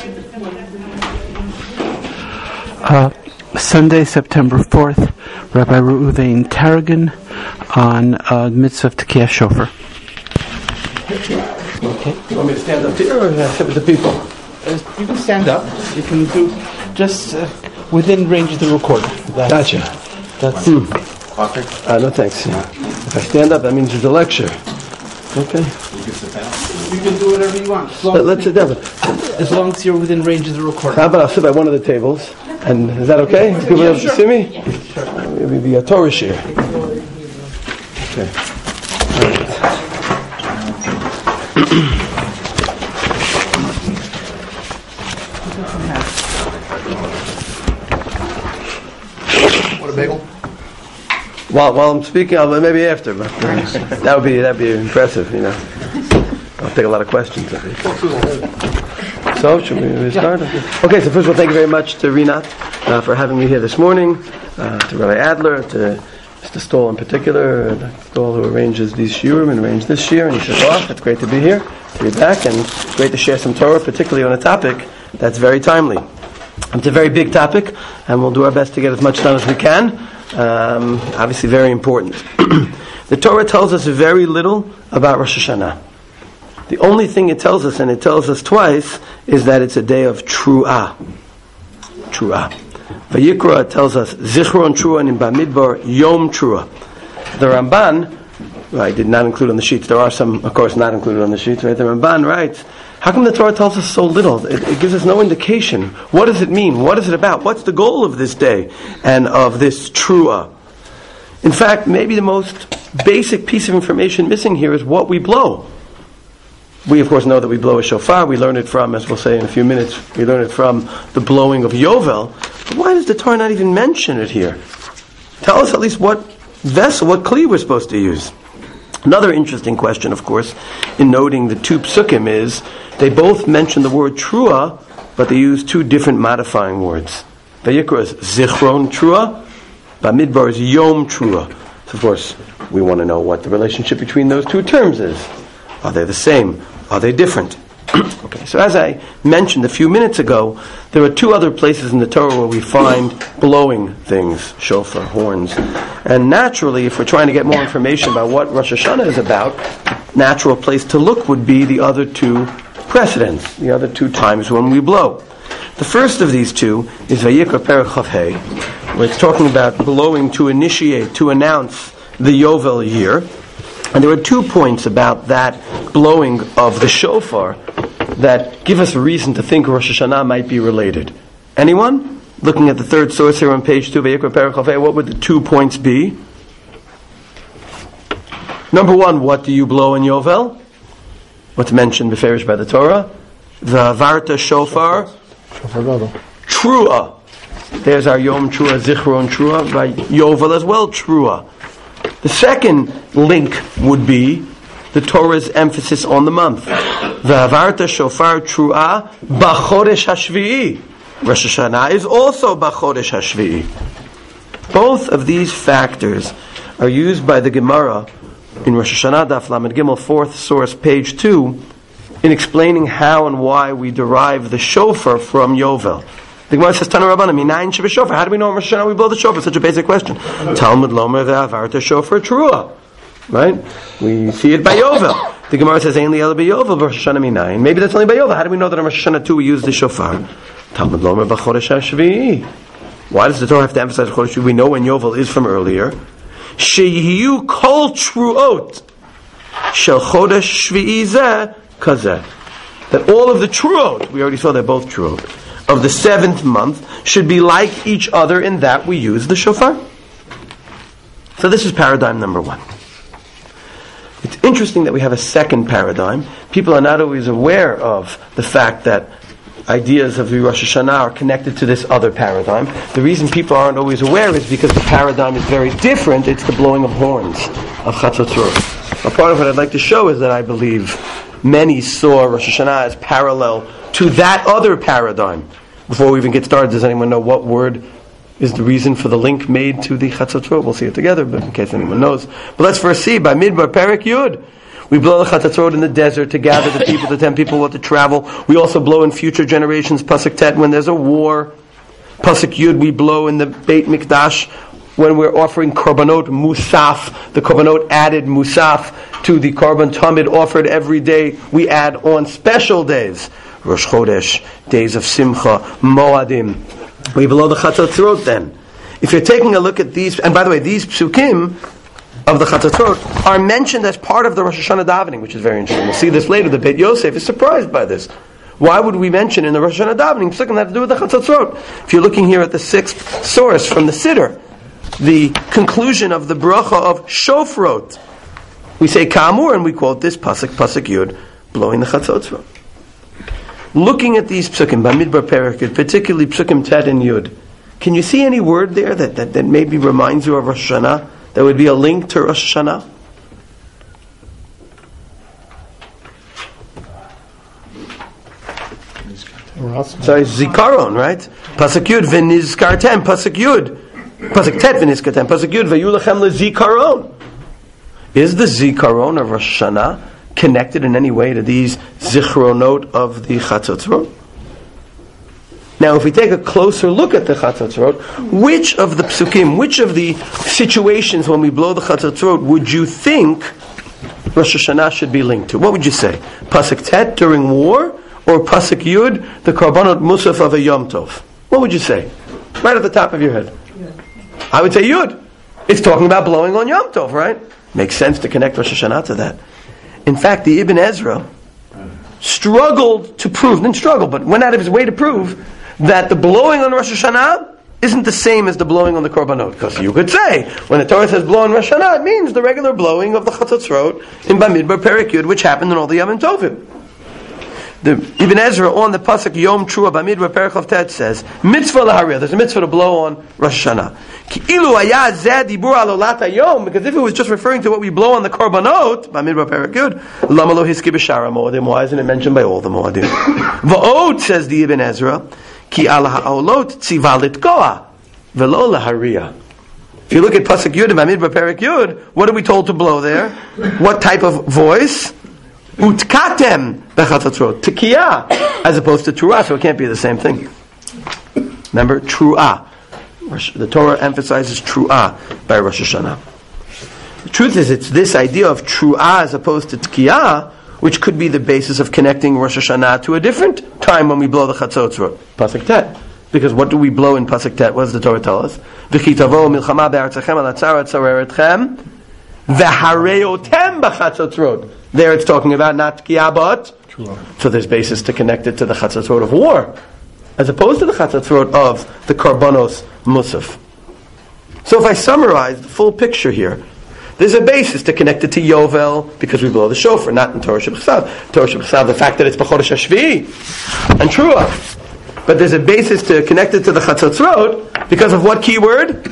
Sunday, September 4th, Rabbi Reuven Tarragon on Mitzvah of Tekiyah Shofar. Okay. You want me to stand up here or sit with the people? You can stand up. You can do just within range of the recorder. Gotcha. That's Coffee? No thanks. If I stand up, that means there's a lecture. Okay. You can do whatever you want. Let's sit down. As long as you're within range of the recorder. How about I'll sit by one of the tables? And is that okay? People able to see me? Maybe the Torah share. Okay. What a bagel. While I'm speaking, maybe after, but that'd be impressive, you know. I'll take a lot of questions. So, should we start? Okay, so first of all, thank you very much to Rinat for having me here this morning, to Rabbi Adler, to Mr. Stoll in particular, Stoll who arranges these shiurim and arranged this year, and Yishachar. It's great to be here, to be back, and it's great to share some Torah, particularly on a topic that's very timely. It's a very big topic, and we'll do our best to get as much done as we can. Obviously very important. The Torah tells us very little about Rosh Hashanah. The only thing it tells us, and it tells us twice, is that it's a day of Tru'ah. Tru'ah. Vayikra tells us Zichron Tru'ah, and in Bamidbar Yom Tru'ah. The Ramban, I did not include on the sheets. There are some, of course, not included on the sheets. Right? The Ramban writes, how come the Torah tells us so little? It gives us no indication. What does it mean? What is it about? What's the goal of this day and of this Tru'ah? In fact, maybe the most basic piece of information missing here is what we blow. We, of course, know that we blow a shofar. We learn it from, as we'll say in a few minutes, we learn it from the blowing of Yovel. But why does the Torah not even mention it here? Tell us at least what vessel, what kli we're supposed to use. Another interesting question, of course, in noting the two psukim is, they both mention the word Tru'ah, but they use two different modifying words. Vayikra is Zichron Tru'ah, Bamidbar is Yom Tru'ah. So, of course, we want to know what the relationship between those two terms is. Are they the same? Are they different? Okay, so as I mentioned a few minutes ago, there are two other places in the Torah where we find blowing things, shofar, horns. And naturally, if we're trying to get more information about what Rosh Hashanah is about, the natural place to look would be the other two precedents, the other two times when we blow. The first of these two is Vayikra Perek Chav Hei, where it's talking about blowing to initiate, to announce the Yovel year. And there are 2 points about that blowing of the shofar that give us a reason to think Rosh Hashanah might be related. Anyone? Looking at the third source here on page 2, Vayikra Perek Chav Hei, what would the 2 points be? Number 1, what do you blow in Yovel? What's mentioned beferish by the Torah? The Varta Shofar Tru'ah. There's our Yom Tru'ah, Zichron Tru'ah, by Yovel as well, Tru'ah. The second link would be the Torah's emphasis on the month. V'avarta shofar tru'ah b'chodesh hashvi'i. Rosh Hashanah is also b'chodesh hashvi'i. Both of these factors are used by the Gemara in Rosh Hashanah Daf Lamed Gimel, 4th source, page 2, in explaining how and why we derive the shofar from Yovel. The Gemara says, Tana Rabbanan, minayin shebeshofar. How do we know in Rosh Hashanah we blow the shofar? Such a basic question. Talmud lomer ve'avarta shofar tru'ah. Right? We see it by Yovel. The Gemara says, Ein li ela b'Yovel Rosh Hashanah minayin. Maybe that's only by Yovel. How do we know that in Rosh Hashanah too we use the shofar? Talmud lomer b'chodesh hashvi'i. Why does the Torah have to emphasize chodesh hashvi'i? We know when Yovel is from earlier. Sheyiyu kol tru'ot shel chodesh shvi'i zeh kazeh. That all of the tru'ot, we already saw they're both tru'ot, of the 7th month should be like each other in that we use the shofar. So this is paradigm number 1. It's interesting that we have a second paradigm. People are not always aware of the fact that ideas of the Rosh Hashanah are connected to this other paradigm. The reason people aren't always aware is because the paradigm is very different. It's the blowing of horns, of Chatzotzot. A part of what I'd like to show is that I believe many saw Rosh Hashanah as parallel to that other paradigm. Before we even get started, does anyone know what word is the reason for the link made to the Chatzotzot? We'll see it together, but in case anyone knows. But let's first see, by Midbar Perek Yud, We blow the Chatatzrot in the desert to gather the people, to tempt people what to travel. We also blow in future generations, Pasuk Tet, when there's a war. Pasuk Yud, we blow in the Beit Mikdash when we're offering Korbanot Musaf. The Korbanot added Musaf to the Korban Tamid offered every day. We add on special days. Rosh Chodesh, days of Simcha, Moadim. We blow the Chatatzrot then. If you're taking a look at these, and by the way, these psukim of the Chatatzrot are mentioned as part of the Rosh Hashanah davening, which is very interesting. We'll see this later. The Beit Yosef is surprised by this. Why would we mention in the Rosh Hashanah davening psukim that have to do with the Chatatzrot? If you're looking here at the 6th source from the Siddur, the conclusion of the bracha of Shofrot, we say Kamur and we quote this Pasuk Yud, blowing the Chatatzrot. Looking at these psukim, Bamidbar Perek Yud, particularly psukim Tet and Yud, can you see any word there that maybe reminds you of Rosh Hashanah? That would be a link to Rosh Hashanah? Sorry, Zikaron, right? Pasuk Yud, V'nizkartem, Pasuk Yud. Pasuk Tet, V'nizkartem, Pasuk Yud, V'yulachem leZikaron. Is the Zikaron of Rosh Hashanah connected in any way to these Zichronot of the Chatatzrot? Now, if we take a closer look at the Chatatzrot, which of the psukim, which of the situations when we blow the Chatatzrot would you think Rosh Hashanah should be linked to? What would you say? Pasuk Tet during war, or Pasuk Yud, the Korbanot Musaf of a Yom Tov? What would you say? Right at the top of your head. I would say Yud. It's talking about blowing on Yom Tov, right? Makes sense to connect Rosh Hashanah to that. In fact, the Ibn Ezra struggled to prove, didn't struggle, but went out of his way to prove that the blowing on Rosh Hashanah isn't the same as the blowing on the Korbanot. Because you could say, when the Torah says blow on Rosh Hashanah, it means the regular blowing of the Chatatzrot in Bamidbar Perek Yud, which happened in all the Yom Tovim. The Ibn Ezra on the Pasuk Yom Trua Bamidbar Perek Chav Tet says, mitzvah laharia, there's a mitzvah to blow on Rosh Hashanah. Because if it was just referring to what we blow on the Korbanot, Bamidbar Perek Yud, lama lo hiski b'shara moadim, why isn't it mentioned by all the moadim? Va'od, says the Ibn Ezra, Ki al ha'olot tziva litkoa velo laharia. If you look at Pasuk Yud and Bamidbar Perek Yud, what are we told to blow there? What type of voice? Utkatem b'chatatzrot, tekiyah, as opposed to truah, so it can't be the same thing. Remember, truah. The Torah emphasizes truah by Rosh Hashanah. The truth is, it's this idea of truah as opposed to tekiyah which could be the basis of connecting Rosh Hashanah to a different time when we blow the Chatatzrot, Pasuk Tet. Because what do we blow in Pasuk Tet? What does the Torah tell us? V'chitavo milchama be'artzachem al atzarat tzareretchem v'hareotem b'Chatatzrot. There it's talking about not Tkiyah but. So there's basis to connect it to the Chatatzrot of war, as opposed to the Chatatzrot of the Korbanos Musaf. So if I summarize the full picture here, there's a basis to connect it to Yovel because we blow the shofar, not in Torah Shebchsav. Torah Shebchsav, the fact that it's B'chodesh HaShvi'i and Truah. But there's a basis to connect it to the Chatatzrot because of what keyword?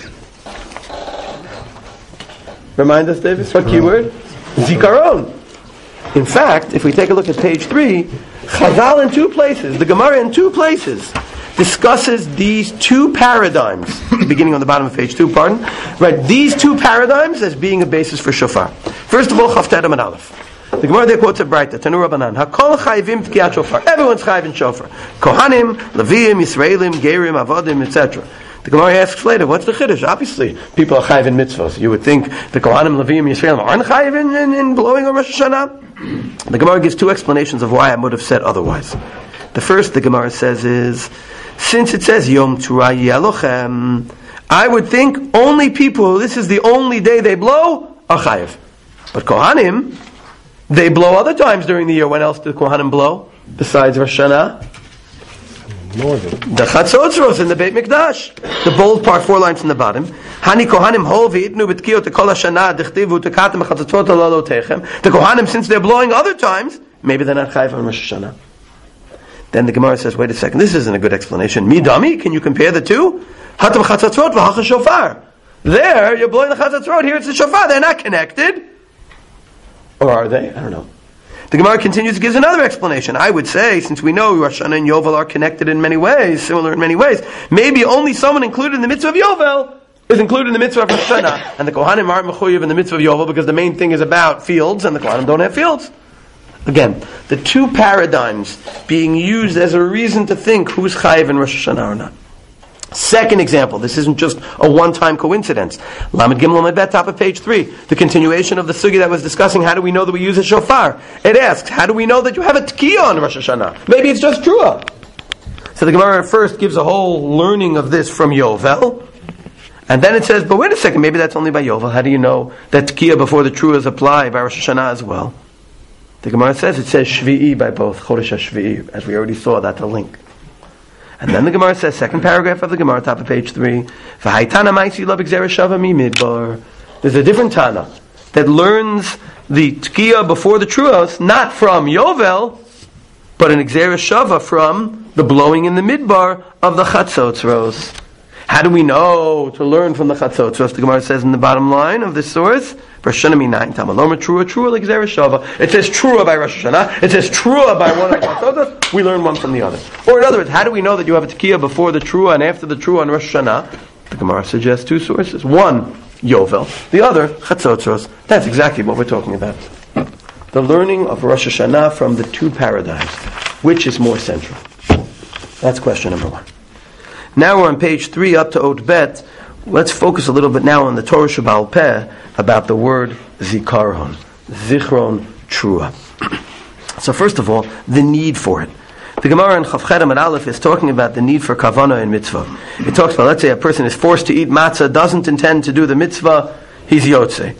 Remind us, Davis, what keyword? Zikaron. In fact, if we take a look at page 3, Chazal in 2 places, the Gemara in 2 places, discusses these 2 paradigms, beginning on the bottom of page 2, right? These 2 paradigms as being a basis for shofar. First of all, Chavtet Amud Aleph. The Gemara there quotes a Braita, Tanu Rabbanan, Hakol chayivim tkiyat shofar. Everyone's chayiv in shofar. Kohanim, Leviim, Yisraelim, Gerim, Avodim, etc. The Gemara asks later, what's the chiddush? Obviously, people are chayiv in mitzvahs. You would think the Kohanim, Leviim, Yisraelim aren't chayiv in blowing on Rosh Hashanah? The Gemara gives 2 explanations of why I would have said otherwise. The first, the Gemara says, is since it says Yom Tzura Yelochem, I would think only people, this is the only day they blow, are chayiv. But Kohanim, they blow other times during the year. When else do Kohanim blow besides Rosh Hashanah? The Chatzotzros in the Beit Mikdash. The bold part, 4 lines from the bottom. Hani Kohanim hol v'itnu b'tkiyot kol hashana d'chtivu tekatem b'chatzotzot alalotechem. The Kohanim, since they're blowing other times, maybe they're not chayiv on Rosh Hashanah. Then the Gemara says, wait a second, this isn't a good explanation. Midami, can you compare the 2? Hatam chatzotzot v'hacha shofar. There, you're blowing the chatzotzot, here it's the shofar. They're not connected. Or are they? I don't know. The Gemara continues, gives another explanation. I would say, since we know Rosh Hashanah and Yovel are connected in many ways, similar in many ways, maybe only someone included in the mitzvah of Yovel is included in the mitzvah of Rosh Hashanah, and the Kohanim aren't mechuyev in the mitzvah of Yovel because the main thing is about fields, and the Kohanim don't have fields. Again, the two paradigms being used as a reason to think who's chayiv in Rosh Hashanah or not. Second example, this isn't just a one-time coincidence. Lamed Gimel Lamed Bet, top of page 3. The continuation of the sugya that was discussing how do we know that we use a shofar. It asks, how do we know that you have a tekiah on Rosh Hashanah? Maybe it's just trua. So the Gemara first gives a whole learning of this from Yovel. And then it says, but wait a second, maybe that's only by Yovel. How do you know that tekiah before the truas apply by Rosh Hashanah as well? The Gemara says, it says Shvi'i by both, Chodesh HaShvi'i, as we already saw, that's a link. And then the Gemara says, second paragraph of the Gemara, top of page 3, there's a different Tana that learns the tekiah before the truos, not from Yovel, but an Gzera Shava from the blowing in the midbar of the Chatzotzros. How do we know to learn from the Chatzotzros? The Gemara says in the bottom line of this source, Rosh Hashanah 9, Tamaloma Trua like Gzera Shava. It says Trua by Rosh Hashanah. It says Trua by one of the Chatzotzros. We learn one from the other. Or in other words, how do we know that you have a tekiah before the Trua and after the Trua on Rosh Hashanah? The Gemara suggests two sources. One, Yovel. The other, Chatzotzros. That's exactly what we're talking about. The learning of Rosh Hashanah from the two paradigms. Which is more central? That's question number 1. Now we're on page 3 up to Ot Bet. Let's focus a little bit now on the Torah Sheba'al Peh about the word Zikaron. Zichron Trua. So first of all, the need for it. The Gemara in Chav Cherem and Aleph is talking about the need for kavanah in mitzvah. It talks about, let's say a person is forced to eat matzah, doesn't intend to do the mitzvah, he's Yotzei.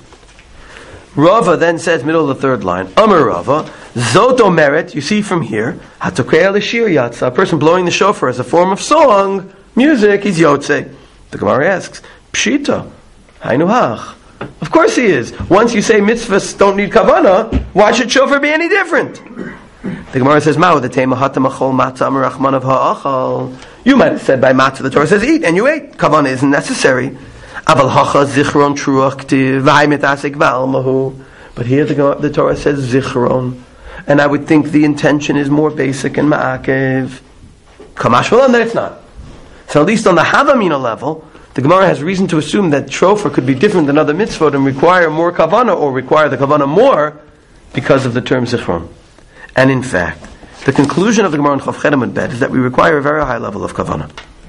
Rava then says, middle of the third line, Amar Rava, Zot Omeret, you see from here, Hatokei L'shir Yatsa, a person blowing the shofar as a form of song, music, he's Yotzei. The Gemara asks, Pshita, Hainu Hach. Of course he is. Once you say mitzvahs don't need kavanah, why should shofar be any different? The Gemara says, Ma'u the tema hatam achol matzah amar rachman of ha'achal. You might have said by matzah, the Torah says eat, and you ate. Kavanah isn't necessary. Aval hacha zichron truach k'tiv v'hai mitasek v'almahu. But here the Torah says zichron. And I would think the intention is more basic and ma'akev. Kamash v'lam, that it's not. So at least on the Havamina level, the Gemara has reason to assume that shofar could be different than other mitzvot and require more kavanah, or require the kavanah more because of the term zichron. And in fact, the conclusion of the Gemara in Chav Cherem and Bet is that we require a very high level of kavanah.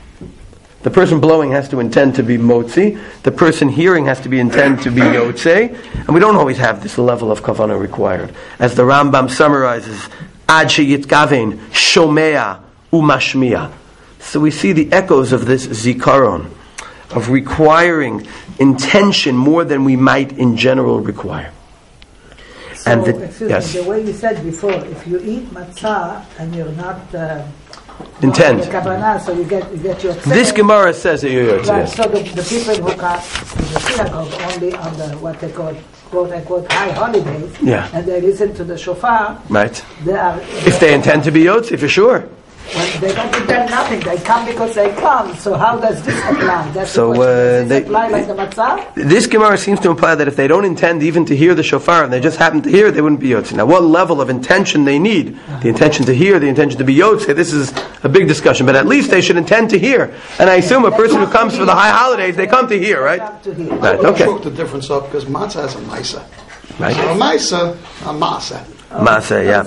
The person blowing has to intend to be motzi. The person hearing has to be intend to be yotzei. And we don't always have this level of kavanah required. As the Rambam summarizes, ad sheyitgavein shomea umashmiya. So we see the echoes of this zikaron, of requiring intention more than we might in general require. So, and the way you said before, if you eat matzah and you're not intent, the kavanah, so you get your this Gemara says that you're yotzei. Right, so the people who come to the synagogue only on the what they call quote unquote high holidays, and they listen to the shofar, right? If they intend to be yotzei, for sure. When they don't intend nothing, they come because they come. So how does this apply? Does this apply like the matzah? This Gemara seems to imply that if they don't intend even to hear the shofar, and they just happen to hear it, they wouldn't be yotzei. Now, what level of intention they need? The intention to hear, the intention to be yotzei, this is a big discussion. But at least they should intend to hear. And I assume a person who comes for the high holidays, they come to hear, right? Right, okay. I'll the difference up because matzah is a maisa. Right. So a maisa, a masa. Masa, yeah.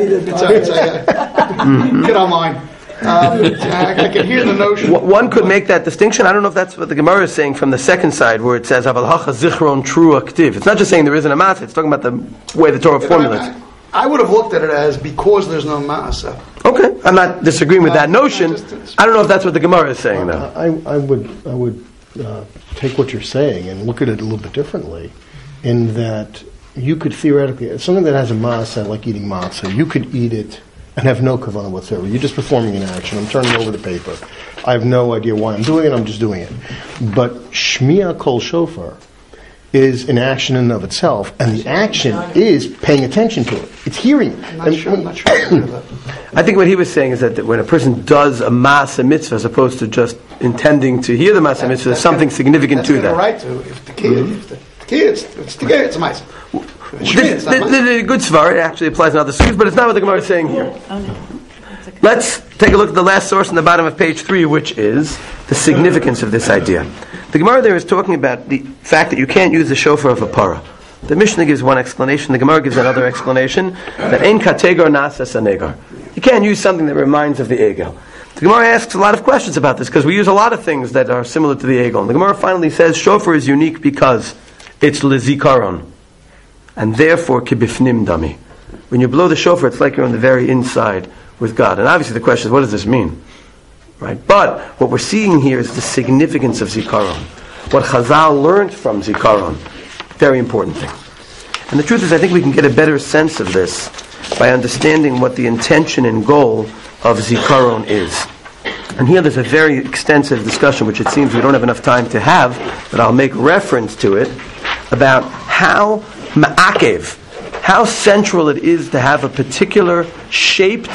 Get online. I can hear the notion. One could make that distinction. I don't know if that's what the Gemara is saying from the second side, where it says "Aval hacha zichron trua k'tiv." It's not just saying there isn't a masa. It's talking about the way the Torah formulates. I would have looked at it as because there's no masa. Okay, I'm not disagreeing with that notion. I don't know if that's what the Gemara is saying, though. I would take what you're saying and look at it a little bit differently, in that you could theoretically, something that has a matzah, like eating matzah, you could eat it and have no kavanah whatsoever. You're just performing an action. I'm turning over the paper. I have no idea why I'm doing it. I'm just doing it. But shmiya kol shofar is an action in and of itself, and the action is paying attention to it. It's hearing it. I'm not sure. I think what he was saying is that when a person does a matzah mitzvah as opposed to just intending to hear the matzah mitzvah, there's something significant to that. Right to if the kid, it's a matzah. The good svar, it actually applies in other schools, but it's not what the Gemara is saying here. Let's take a look at the last source in the bottom of page 3, which is the significance of this idea. The Gemara there is talking about the fact that you can't use the shofar of a parah. The Mishnah gives one explanation, the Gemara gives another explanation, that ein kategor nasas anegar. You can't use something that reminds of the egel. The Gemara asks a lot of questions about this, because we use a lot of things that are similar to the egel. And the Gemara finally says, shofar is unique because it's lezikaron, and therefore kibifnim dami. When you blow the shofar, it's like you're on the very inside with God. And obviously the question is, what does this mean? Right? But what we're seeing here is the significance of zikaron. What Chazal learned from zikaron. Very important thing. And the truth is, I think we can get a better sense of this by understanding what the intention and goal of zikaron is. And here there's a very extensive discussion, which it seems we don't have enough time to have, but I'll make reference to it, about how ma'akev, how central it is to have a particular shaped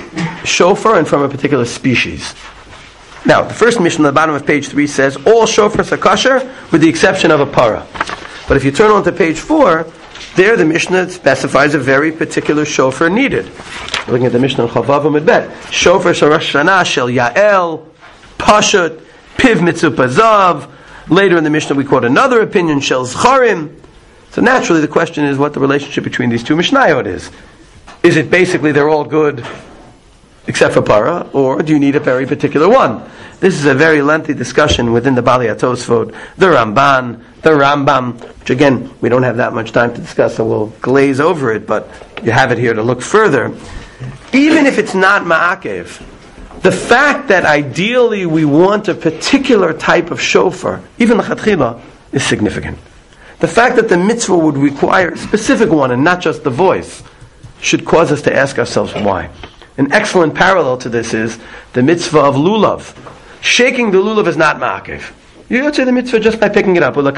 shofar and from a particular species. Now, the first Mishnah at the bottom of page 3 says, all shofars are kosher with the exception of a parah. But if you turn on to page 4, there the Mishnah specifies a very particular shofar needed. We're looking at the Mishnah in Chavav Amud Bet. Shofar shel Rosh Hashanah shel Yael, Pashut, Piv Mitzvah Zav. Later in the Mishnah we quote another opinion, shel Zcharim. So naturally the question is what the relationship between these two Mishnayot is. Is it basically they're all good except for para, or do you need a very particular one? This is a very lengthy discussion within the Bali HaTosfot, the Ramban, the Rambam, which again, we don't have that much time to discuss, so we'll glaze over it, but you have it here to look further. Even if it's not ma'akev, the fact that ideally we want a particular type of shofar, even l'chatchila, is significant. The fact that the mitzvah would require a specific one and not just the voice should cause us to ask ourselves why. An excellent parallel to this is the mitzvah of lulav. Shaking the lulav is not ma'akev. You don't say the mitzvah just by picking it up. But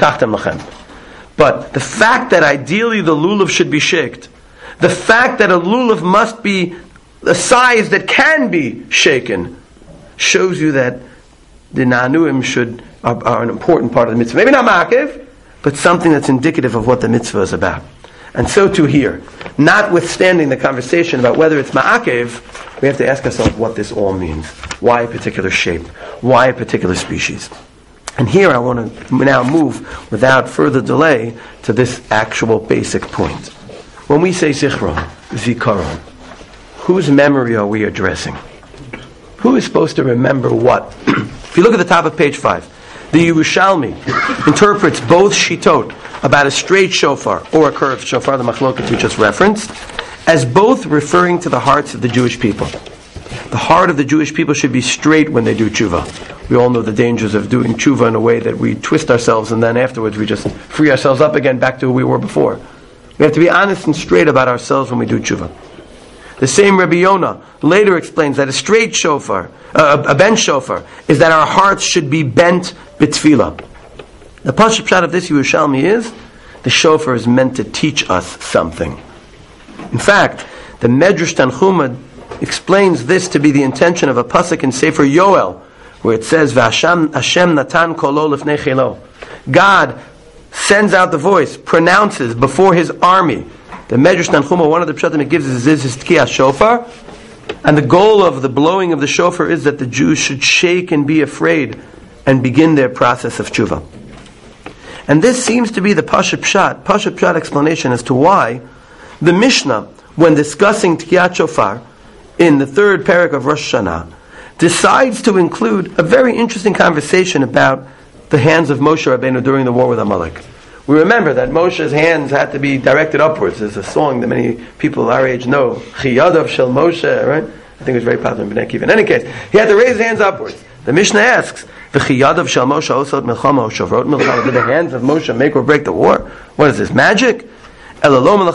the fact that ideally the lulav should be shaked, the fact that a lulav must be a size that can be shaken, shows you that the na'anuim are an important part of the mitzvah. Maybe not ma'akev, but something that's indicative of what the mitzvah is about. And so too here. Notwithstanding the conversation about whether it's ma'akev, we have to ask ourselves what this all means. Why a particular shape? Why a particular species? And here I want to now move, without further delay, to this actual basic point. When we say zichron, zikaron, whose memory are we addressing? Who is supposed to remember what? If you look at the top of page 5, the Yerushalmi interprets both shitot about a straight shofar or a curved shofar, the machloket we just referenced, as both referring to the hearts of the Jewish people. The heart of the Jewish people should be straight when they do tshuva. We all know the dangers of doing tshuva in a way that we twist ourselves and then afterwards we just free ourselves up again back to who we were before. We have to be honest and straight about ourselves when we do tshuva. The same Rabbi Yonah later explains that a straight shofar, a bent shofar, is that our hearts should be bent b'tefillah. The pashut pshat of this Yerushalmi is, the shofar is meant to teach us something. In fact, the Medrash Tanchuma explains this to be the intention of a pasuk in Sefer Yoel, where it says, "Hashem natan kolo lifnei chelo." God sends out the voice, pronounces before His army. The Medrash Tanchuma, one of the pshatim it gives is tkiyas shofar, and the goal of the blowing of the shofar is that the Jews should shake and be afraid and begin their process of tshuva. And this seems to be the pashut pshat explanation as to why the Mishnah, when discussing tkiyat shofar in the third parak of Rosh Hashanah, decides to include a very interesting conversation about the hands of Moshe Rabbeinu during the war with Amalek. We remember that Moshe's hands had to be directed upwards. There's a song that many people our age know, Chiyadav Shel Moshe, right? I think it was very popular in Bnei Akiva. In any case, he had to raise his hands upwards. The Mishnah asks, V'chiyadav Shel Moshe osot milchama o shavrot milchama. Did the hands of Moshe make or break the war? What is this, magic? It was to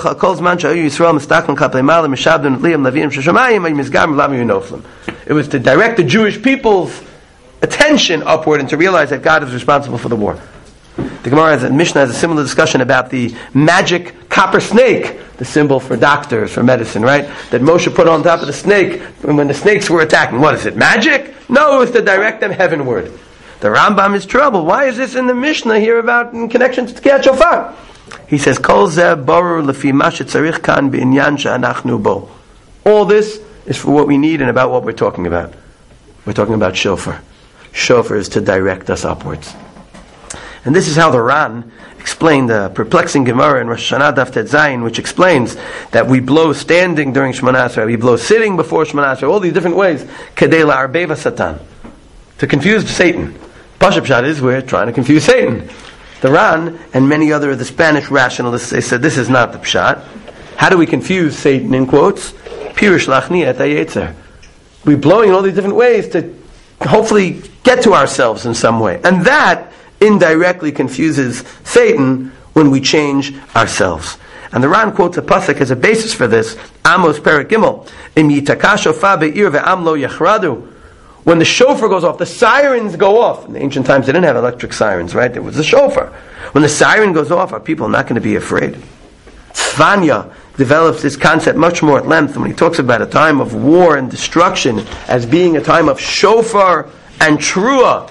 direct the Jewish people's attention upward and to realize that God is responsible for the war. The Gemara has a Mishnah has a similar discussion about the magic copper snake, the symbol for doctors, for medicine, right? That Moshe put on top of the snake when the snakes were attacking. What is it, magic? No, it was to direct them heavenward. The Rambam is troubled. Why is this in the Mishnah here about in connection to Tkiyat Shofar? He says, Kol zeh barur lefi ma shetzarich kan b'inyan she'anachnu bo. All this is for what we need and about what we're talking about. We're talking about shofar. Shofar is to direct us upwards. And this is how the Ran explained the perplexing Gemara in Rosh Hashanah Daf Tet Zayin, which explains that we blow standing during Shemona Esrei, we blow sitting before Shemona Esrei, all these different ways, Kedei la'arbeva Satan, to confuse Satan. Pashup Pshat is we're trying to confuse Satan. The Ran and many other of the Spanish rationalists, they said this is not the Pshat. How do we confuse Satan, in quotes? Pirush lachni et hayetzer. We're blowing in all these different ways to hopefully get to ourselves in some way. And that indirectly confuses Satan when we change ourselves. And the Ran quotes a pasuk as a basis for this. Amos Perek Gimel. Im yitaka shofar be'ir ve'am lo yachradu. When the shofar goes off, the sirens go off. In the ancient times, they didn't have electric sirens, right? There was a shofar. When the siren goes off, are people not going to be afraid? Tzvanya develops this concept much more at length when he talks about a time of war and destruction as being a time of shofar and trua.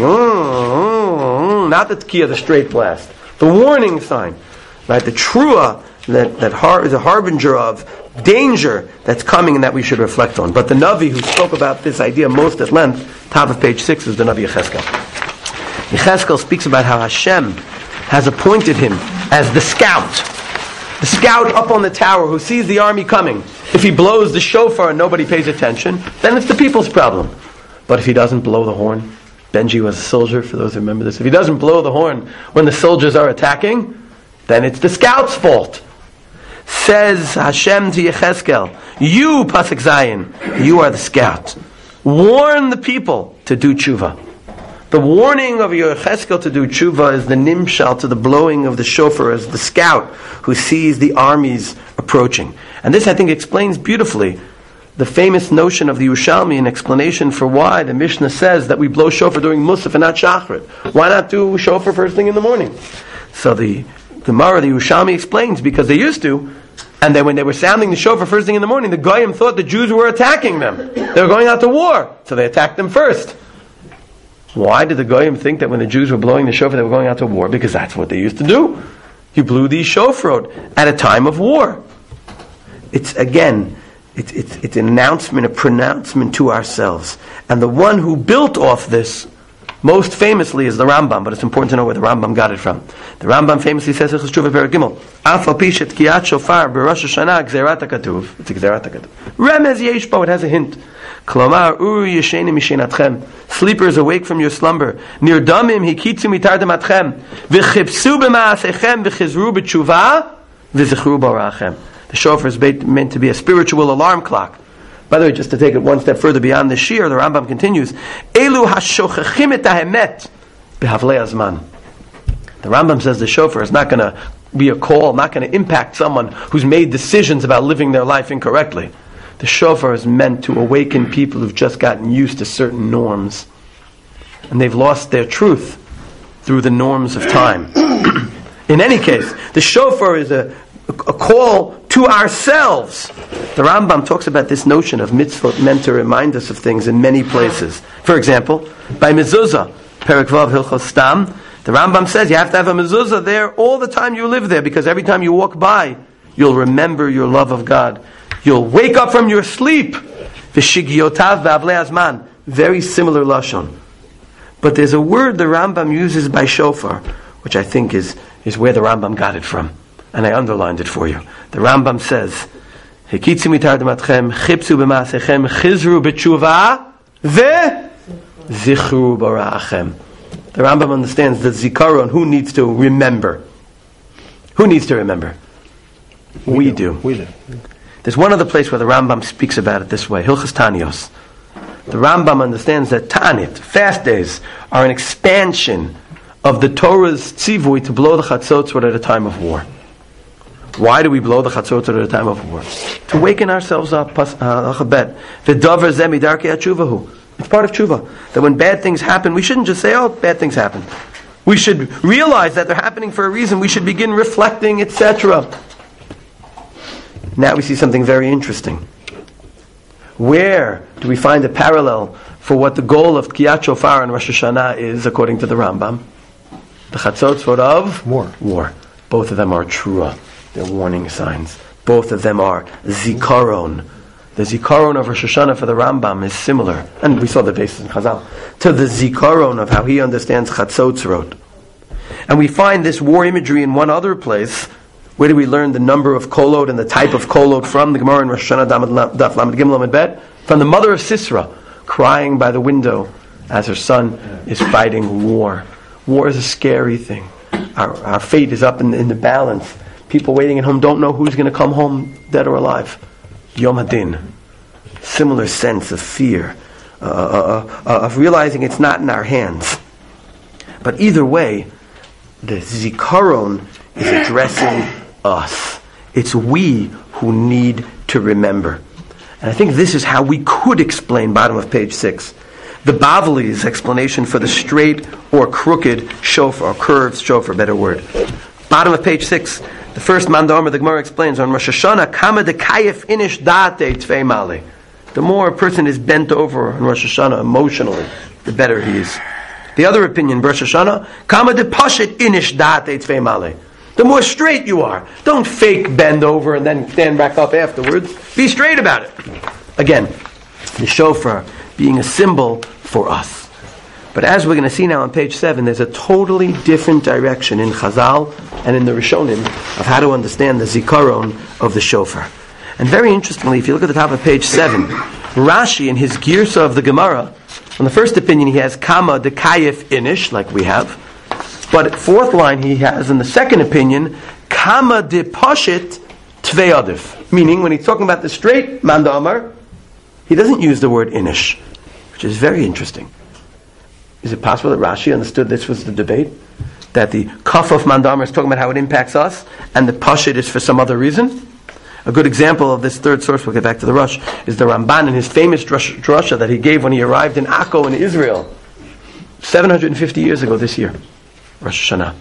Not the tkiya, the straight blast. The warning sign. Right? The trua that is a harbinger of danger that's coming and that we should reflect on. But the Navi who spoke about this idea most at length, top of page 6, is the Navi Yechezkel. Yechezkel speaks about how Hashem has appointed him as the scout. The scout up on the tower who sees the army coming. If he blows the shofar and nobody pays attention, then it's the people's problem. But if he doesn't blow the horn, Benji was a soldier, for those who remember this. If he doesn't blow the horn when the soldiers are attacking, then it's the scout's fault. Says Hashem to Yechezkel, you, Pasuk Zayin, you are the scout. Warn the people to do tshuva. The warning of Yechezkel to do tshuva is the nimshal to the blowing of the shofar as the scout who sees the armies approaching. And this, I think, explains beautifully the famous notion of the Yerushalmi, an explanation for why the Mishnah says that we blow shofar during Musaf and not Shachrit. Why not do shofar first thing in the morning? So the Gemara, the Yerushalmi, explains because they used to, and then when they were sounding the shofar first thing in the morning, the Goyim thought the Jews were attacking them. They were going out to war, so they attacked them first. Why did the Goyim think that when the Jews were blowing the shofar they were going out to war? Because that's what they used to do. You blew these shofar at a time of war. It's an announcement, a pronouncement to ourselves. And the one who built off this most famously is the Rambam, but it's important to know where the Rambam got it from. The Rambam famously says, It's a Gzerat HaKatuv. Remez Yeshbo, it has a hint. Klomar uri yesheni mishenatchem. Sleepers, awake from your slumber. Nirdamim hikitzu mitardem atchem. V'chipsu b'maasechem v'chizru b'tshuva v'zichru b'orachem. The shofar is meant to be a spiritual alarm clock. By the way, just to take it one step further beyond the shir, the Rambam continues, Elu hashochachim et haemet b'havlei azman. The Rambam says the shofar is not going to be a call, not going to impact someone who's made decisions about living their life incorrectly. The shofar is meant to awaken people who've just gotten used to certain norms. And they've lost their truth through the norms of time. In any case, the shofar is a call to ourselves. The Rambam talks about this notion of mitzvot meant to remind us of things in many places. For example, by mezuzah, Perek Vav Hilchos Stam, the Rambam says you have to have a mezuzah there all the time you live there, because every time you walk by, you'll remember your love of God. You'll wake up from your sleep. V'shigiotav b'avlei azman. Very similar lashon. But there's a word the Rambam uses by shofar, which I think is where the Rambam got it from. And I underlined it for you. The Rambam says, Hekitzu mitardem atchem, chipsu b'maasechem, chizru b'tshuva, ve'zichru b'orachem. The Rambam understands that zikaron, who needs to remember? Who needs to remember? We do. There's one other place where the Rambam speaks about it this way, Hilchos Tanios. The Rambam understands that Tanit, fast days, are an expansion of the Torah's tzivui to blow the chatzotzot at a time of war. Why do we blow the chatzotzot at a time of war? To waken ourselves up. It's part of tshuva. That when bad things happen, we shouldn't just say, oh, bad things happen. We should realize that they're happening for a reason. We should begin reflecting, etc. Now we see something very interesting. Where do we find a parallel for what the goal of Tkiyat Shofar and Rosh Hashanah is, according to the Rambam? The chatzotzot of war. Both of them are trua. They're warning signs. Both of them are zikaron. The zikaron of Rosh Hashanah for the Rambam is similar, and we saw the basis in Chazal, to the zikaron of how he understands chatzotzot. And we find this war imagery in one other place. Where do we learn the number of kolot and the type of kolot from? The Gemara in Rosh Hashanah Daf Lamed Gimel Lamed Bet. From the mother of Sisera, crying by the window as her son is fighting war. War is a scary thing. Our fate is up in the balance. People waiting at home don't know who's going to come home, dead or alive. Yom Hadin. Similar sense of fear, of realizing it's not in our hands. But either way, the Zikaron is addressing us. It's we who need to remember. And I think this is how we could explain bottom of page 6. The Bavli's explanation for the straight or crooked shofar, or curved shofar, better word. Bottom of page 6, the first Mandamar, the Gemara explains, on Rosh Hashanah, Kama de Kayef inish date tvei male. The more a person is bent over on Rosh Hashanah emotionally, the better he is. The other opinion, Rosh Hashanah, Kama de Pashet inish date tvei male. The more straight you are. Don't fake bend over and then stand back up afterwards. Be straight about it. Again, the shofar being a symbol for us. But as we're going to see now on page 7, there's a totally different direction in Chazal and in the Rishonim of how to understand the zikaron of the shofar. And very interestingly, if you look at the top of page 7, Rashi in his Girsa of the Gemara, on the first opinion he has Kama de Kayef Inish, like we have. But fourth line he has in the second opinion, Kama de Pashit Tvei Adif. Meaning, when he's talking about the straight Mandamar, he doesn't use the word Inish, which is very interesting. Is it possible that Rashi understood this was the debate? That the Kaf of Mandamar is talking about how it impacts us, and the Pashit is for some other reason? A good example of this third source, we'll get back to the Rosh, is the Ramban in his famous drasha that he gave when he arrived in Akko in Israel, 750 years ago this year. Rosh Hashanah,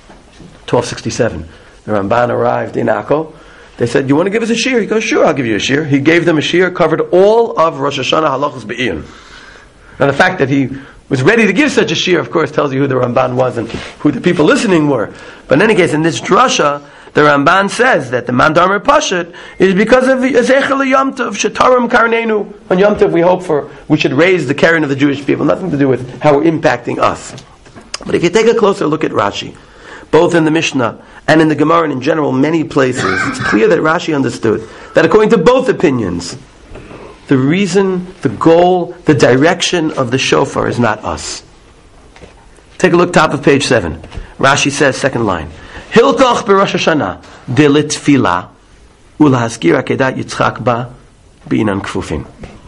1267. The Ramban arrived in Akko. They said, "You want to give us a shir?" He goes, "Sure, I'll give you a shir." He gave them a shir, covered all of Rosh Hashanah halachos be'iyun. Now the fact that he was ready to give such a shir, of course, tells you who the Ramban was and who the people listening were. But in any case, in this drasha, the Ramban says that the Mandamar Pashat is because of Ezechel Yom Tov, Shetarim Karnenu. On Yom Tov we should raise the caring of the Jewish people. Nothing to do with how we're impacting us. But if you take a closer look at Rashi, both in the Mishnah and in the Gemara and in general, many places, it's clear that Rashi understood that according to both opinions, the reason, the goal, the direction of the shofar is not us. Take a look, top of page 7. Rashi says, second line, Hilkoch b'Rosh Hashanah de litfila ulahazkir akedat yitzchak ba b'inan kfufin.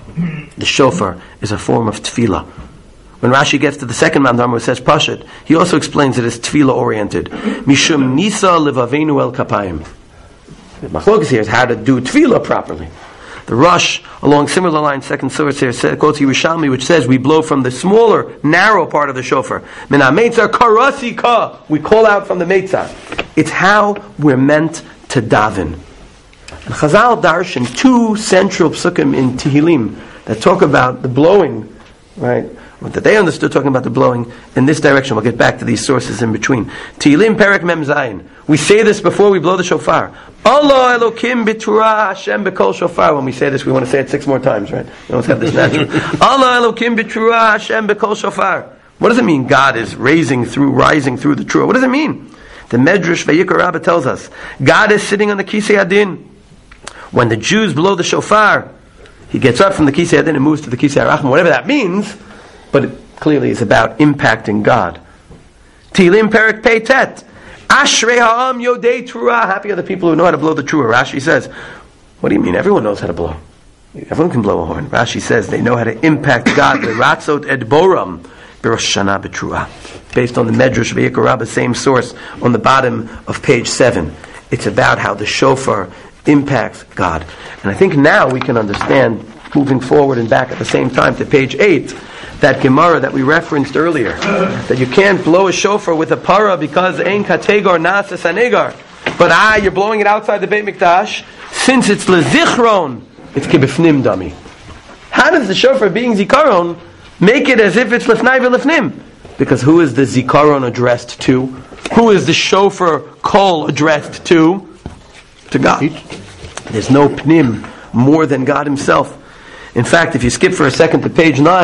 The shofar is a form of tefillah. When Rashi gets to the second Mandamar who says Pashat, he also explains it as tefillah oriented. Mishum nisa levavenu el kapayim. The machlokes here is how to do tefillah properly. The Rosh, along similar lines, second source here, quotes Yerushalmi, which says we blow from the smaller, narrow part of the shofar. Min ha-meitzar karasi ka. We call out from the meitzar. It's how we're meant to daven. And Chazal darshan two central psukim in Tehillim that talk about the blowing, right? That they understood talking about the blowing in this direction. We'll get back to these sources in between. Tehillim Perek Mem Zayin. We say this before we blow the shofar. Allah Elokim B'Torah Hashem B'Kol Shofar. When we say this, we want to say it 6 more times, right? We don't have this natural. Allah Elokim B'Torah Hashem B'Kol Shofar. What does it mean? God is rising through the Torah. What does it mean? The Medrash Vayikra Rabbah tells us God is sitting on the Kisei Adin. When the Jews blow the shofar, he gets up from the Kisei Adin and moves to the Kisei Arachim, whatever that means. But it clearly is about impacting God. Tehillim Perek Pei Tet. Ashrei ha'am yodei Torah. Happy are the people who know how to blow the Torah. Rashi says, what do you mean? Everyone knows how to blow. Everyone can blow a horn. Rashi says they know how to impact God. Ratzot ed boram b'Rosh Hashanah b'Torah. Based on the Medrash Vayikra Rabbah, same source on the bottom of page 7. It's about how the shofar impacts God. And I think now we can understand, moving forward and back at the same time to page 8, that Gemara that we referenced earlier, that you can't blow a shofar with a para because ein kategor nasas anegar. But you're blowing it outside the Beit Mikdash. Since it's lezichron, it's kibifnim dummy. How does the shofar being zikaron make it as if it's lefnai v'lefnim? Because who is the zikaron addressed to? Who is the shofar kol addressed to? To God. There's no pnim more than God Himself. In fact, if you skip for a second to page 9,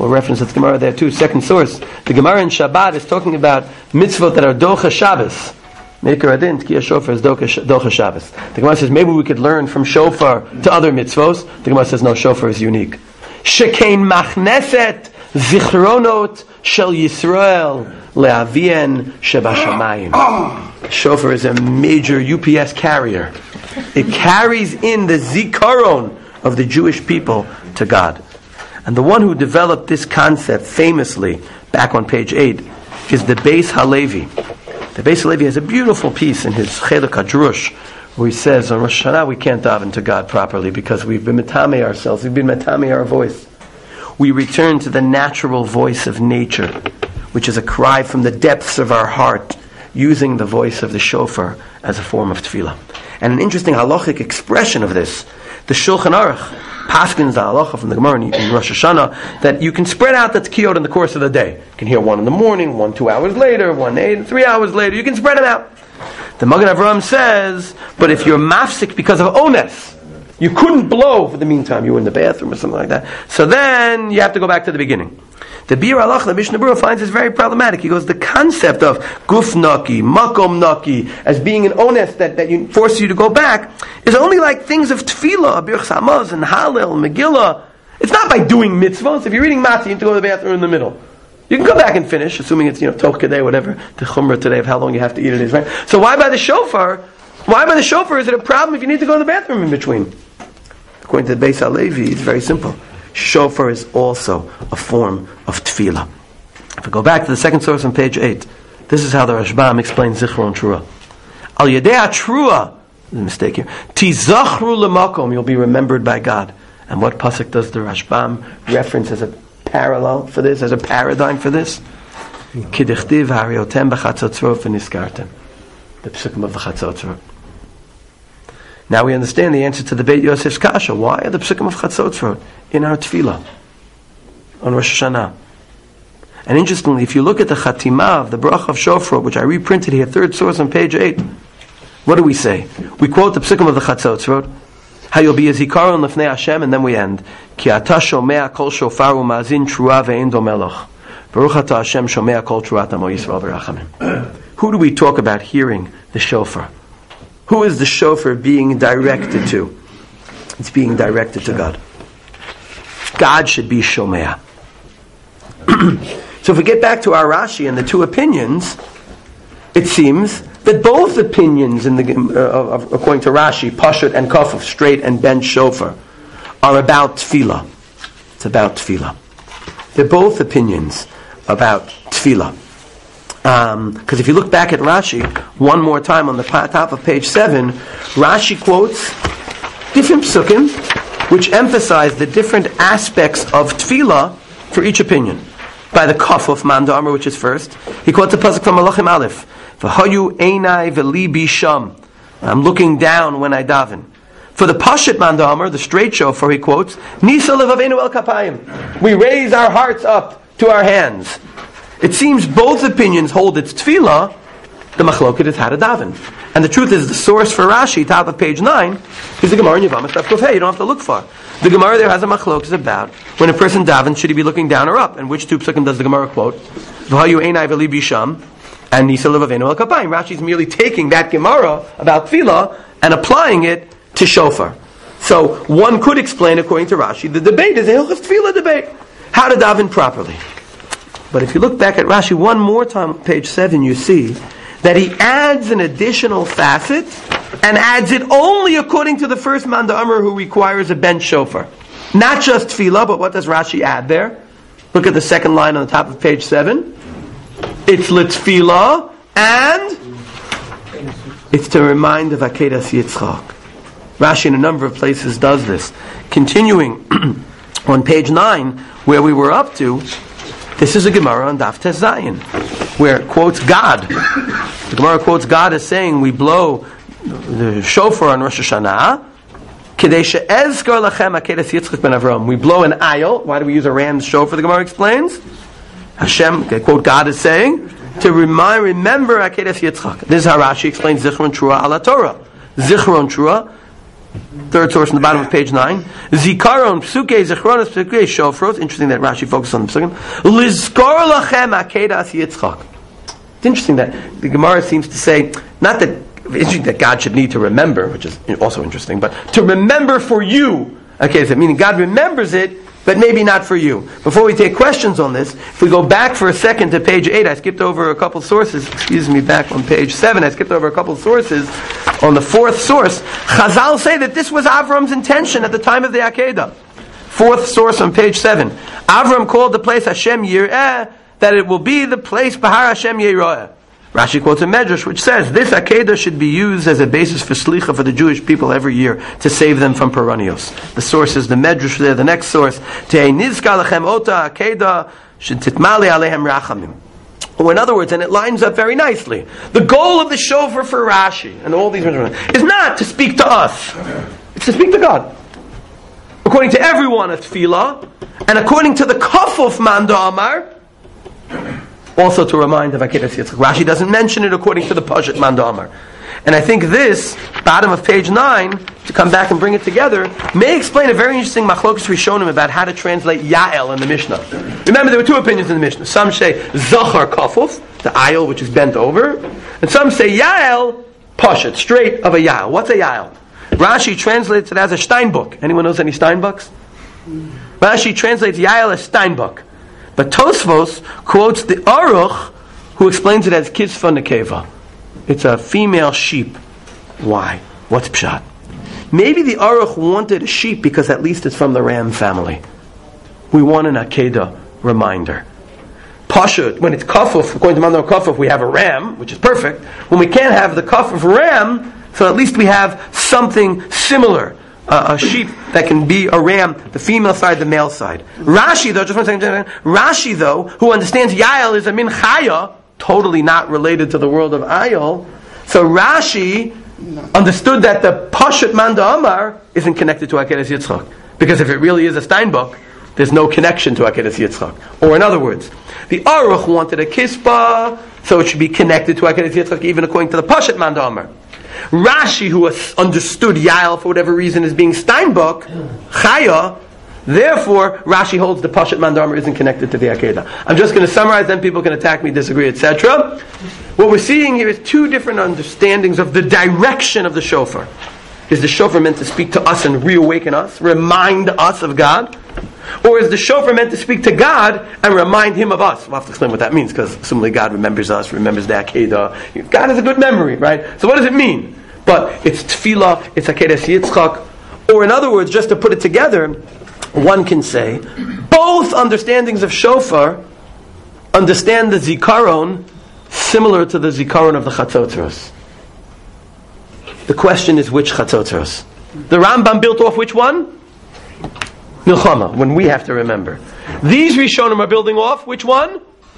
We'll reference the Gemara there too. Second source. The Gemara in Shabbat is talking about mitzvot that are docha Shabbos. Meikar adin, tkiya shofar is docha Shabbos. The Gemara says maybe we could learn from shofar to other mitzvos. The Gemara says no, shofar is unique. Shekein machneset zichronot shel Yisrael le'avien shebashamayim. Shofar is a major UPS carrier. It carries in the zikaron of the Jewish people to God. And the one who developed this concept famously, back on page 8, is the Beis Halevi. The Beis Halevi has a beautiful piece in his Chelek HaDrush, where he says, on Rosh Hashanah we can't daven to God properly because we've been metame ourselves, we've been metame our voice. We return to the natural voice of nature, which is a cry from the depths of our heart, using the voice of the shofar as a form of tefillah. And an interesting halachic expression of this, the Shulchan Aruch paskins the halacha from the Gemara in Rosh Hashanah, that you can spread out the tkiyot in the course of the day. You can hear one in the morning, one 2 hours later, one 3 hours later. You can spread them out. The Magen Avraham says, but if you're mafsik because of ones, you couldn't blow for the meantime, you were in the bathroom or something like that, so then you have to go back to the beginning. The Bir Halach, the Mishnah Berurah, finds this very problematic. He goes, the concept of guf naki, makom naki, as being an onus that forces you to go back, is only like things of tefillah, birch hamaz, and Hallel, Megillah. It's not by doing mitzvahs. If you're eating matzah, you have to go to the bathroom in the middle. You can go back and finish, assuming it's, toch kadei, whatever, the chumrah today of how long you have to eat it is, right? So why by the shofar? Why by the shofar is it a problem if you need to go to the bathroom in between? According to the Beis Halevi, it's very simple. Shofar is also a form of tefillah. If we go back to the second source on page 8, this is how the Rashbam explains Zichron Trua. Al Yedei Trua, there's a mistake here. Tizachru lemakom, you'll be remembered by God. And what pasuk does the Rashbam reference as a parallel for this, as a paradigm for this? Kidichtiv hariotem b'chatzotzrot v'niskartem. The psukim of the Chatzotzrot. Now we understand the answer to the Beit Yosef's kasha. Why are the psukim of Chatzotzrot in our tefillah on Rosh Hashanah? And interestingly, if you look at the Chatimah of the Bracha of Shofar, which I reprinted here, third source on page 8, what do we say? We quote the psukim of the Chatzotzrot, how you'll be a zikaron lefnei Hashem, and then we end, Ki ata shomea kol shofar u'mazin trua ve'en do melech. Baruch ata Hashem shomea kol truat amo Yisrael v'rachamim. Who do we talk about hearing the shofar? Who is the shofar being directed to? It's being directed to God. God should be shomea. So if we get back to our Rashi and the two opinions, it seems that both opinions, in the according to Rashi, Pashut and Kafuf, straight and bent shofar, are about tefillah. It's about tefillah. They're both opinions about tefillah. Because if you look back at Rashi, one more time on the top of page 7, Rashi quotes different psukim which emphasize the different aspects of tefillah for each opinion. By the Kafuf Man Da'amar, which is first, he quotes the pasuk from Malachim Aleph, V'hayu einai v'libi sham. I'm looking down when I daven. For the Pashut Man Da'amar, the straight shofar, he quotes, Nisa levavenu el kapayim. We raise our hearts up to our hands. It seems both opinions hold its tefillah. The machloket is how to daven. And the truth is, the source for Rashi, top of page 9, is the Gemara in Yevamos Daf Kuf Hey. You don't have to look far. The Gemara there has a machloket about when a person davens, should he be looking down or up? And which two psukim does the Gemara quote? V'hayu einai v'libi sham and Nisa levavenu el kapayim. Rashi's merely taking that Gemara about tefillah and applying it to shofar. So one could explain, according to Rashi, the debate is a Hilchos Tefillah debate. How to daven properly. But if you look back at Rashi one more time, page 7, you see that he adds an additional facet and adds it only according to the first Man Da'amar, who requires a bent shofar. Not just tefillah, but what does Rashi add there? Look at the second line on the top of page 7. It's l'tefillah and it's to remind of Akedas Yitzchak. Rashi in a number of places does this. Continuing on page 9, where we were up to, this is a Gemara on Daf Tes Zayin, where it quotes God. The Gemara quotes God as saying, we blow the shofar on Rosh Hashanah, Kedei she'ezkar lachem Akedas Yitzchak ben Avram. We blow an ayil. Why do we use a ram's shofar? The Gemara explains. Hashem, they quote God as saying, to remember Akedas Yitzchak. This is how Rashi explains Zichron Trua ala Torah. Zichron Trua, Third source on the bottom of page 9. Zikaron psuke zechronos psuke shofros. Interesting that Rashi focuses on the psukim. Lizkor lachem akedas Yitzchak. It's interesting that the Gemara seems to say, not that, it's interesting that God should need to remember, which is also interesting, but to remember for you. Okay, so meaning God remembers it, but maybe not for you. Before we take questions on this, if we go back for a second to page 8, I skipped over a couple sources, back on page 7, I skipped over a couple sources. On the fourth source, Chazal say that this was Avram's intention at the time of the Akedah. Fourth source on page 7. Avram called the place Hashem Yireh, that it will be the place Bahar Hashem Yireh. Rashi quotes a Medrash which says this Akedah should be used as a basis for Slicha for the Jewish people every year to save them from Peronios. The source is the Medrash there. The next source, Te'ei Nizka Lechem Ota Akedah Shentitmali Alehem Rachamim. Or in other words, and it lines up very nicely, the goal of the shofar for Rashi and all these is not to speak to us. It's to speak to God. According to everyone, it's tefillah, and according to the Kafuf Manda Amar, also to remind of Akedas Yitzchak. Rashi doesn't mention it according to the Pashat Manda Amar. And I think this, bottom of page 9, to come back and bring it together, may explain a very interesting machlokas Rishonim about how to translate Yael in the Mishnah. Remember, there were two opinions in the Mishnah. Some say Zachar Kafuf, the ayel which is bent over, and some say Yael, Pashat, straight of a Yael. What's a Yael? Rashi translates it as a Steinbock. Anyone knows any Steinbocks? Rashi translates Yael as Steinbock. But Tosfos quotes the Aruch, who explains it as Kisva Nekeva. It's a female sheep. Why? What's pshat? Maybe the Aruch wanted a sheep because at least it's from the ram family. We want an Akedah reminder. Pashut, when it's kafuf, according to Mandar Kafuf, we have a ram, which is perfect. When we can't have the kafuf ram, so at least we have something similar. A sheep that can be a ram, the female side, the male side. Rashi, though, just one second. Rashi, though, who understands Yael is a min chaya, totally not related to the world of Ayel. So Rashi understood that the Pashat Manda Amar isn't connected to Akedas Yitzchak. Because if it really is a Steinbock, there's no connection to Akedas Yitzchak. Or in other words, the Aruch wanted a Kispa, so it should be connected to Akedas Yitzchak, even according to the Pashat Manda Amar. Rashi, who understood Yael for whatever reason as being Steinbock, Chaya, therefore Rashi holds the Pashat Manda Amar isn't connected to the Akedah. I'm just going to summarize, then people can attack me, disagree, etc. What we're seeing here is two different understandings of the direction of the shofar. Is the shofar meant to speak to us and reawaken us, remind us of God? Or is the shofar meant to speak to God and remind Him of us? We'll have to explain what that means, because assumably God remembers us, remembers the Akedah. God has a good memory, right? So what does it mean? But it's tefillah, it's Akedas Yitzchak. Or in other words, just to put it together, one can say, both understandings of shofar understand the zikaron similar to the zikaron of the chatzotros. The question is which chatzotros? The Rambam built off which one? Milchama, when we have to remember. These Rishonim are building off which one?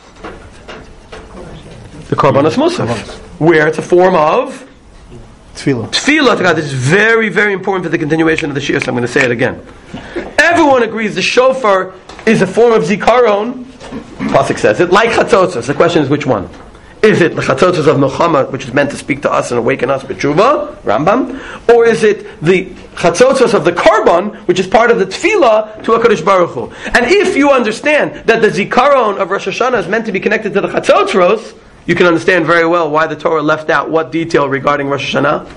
The Karbanos Musaf, where it's a form of Tefillah. Tefillah to God. This is very, very important for the continuation of the Shir, so I'm going to say it again. Everyone agrees the shofar is a form of zikaron. Pasuk says it, like chatzotzos. The question is which one? Is it the chatzotzos of Milchama, which is meant to speak to us and awaken us, b'tshuva, Rambam? Or is it the chatzotzos of the Karban, which is part of the tefillah to HaKadosh Baruch Hu? And if you understand that the zikaron of Rosh Hashanah is meant to be connected to the chatzotzos, you can understand very well why the Torah left out what detail regarding Rosh Hashanah?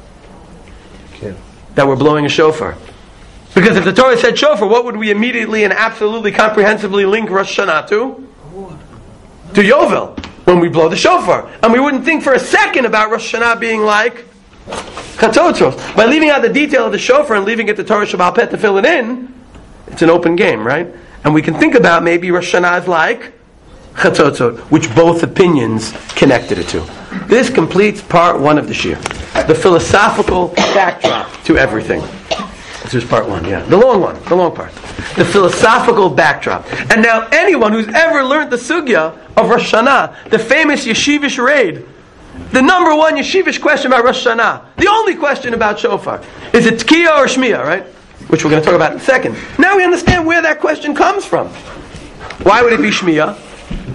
That we're blowing a shofar. Because if the Torah said shofar, what would we immediately and absolutely comprehensively link Rosh Hashanah to? To Yovel, when we blow the shofar. And we wouldn't think for a second about Rosh Hashanah being like Chatzotros. By leaving out the detail of the shofar and leaving it to Torah Shabbat Pet to fill it in, it's an open game, right? And we can think about maybe Rosh Hashanah is like Chatzotzot, which both opinions connected it to. This completes part 1 of the Shir. The philosophical backdrop to everything. This is part 1, yeah. The long part. The philosophical backdrop. And now anyone who's ever learned the sugya of Rosh Hashanah, the famous Yeshivish raid, the number 1 Yeshivish question about Rosh Hashanah, the only question about shofar, is it Tkiya or Shmiya, right? Which we're going to talk about in a second. Now we understand where that question comes from. Why would it be Shmiya?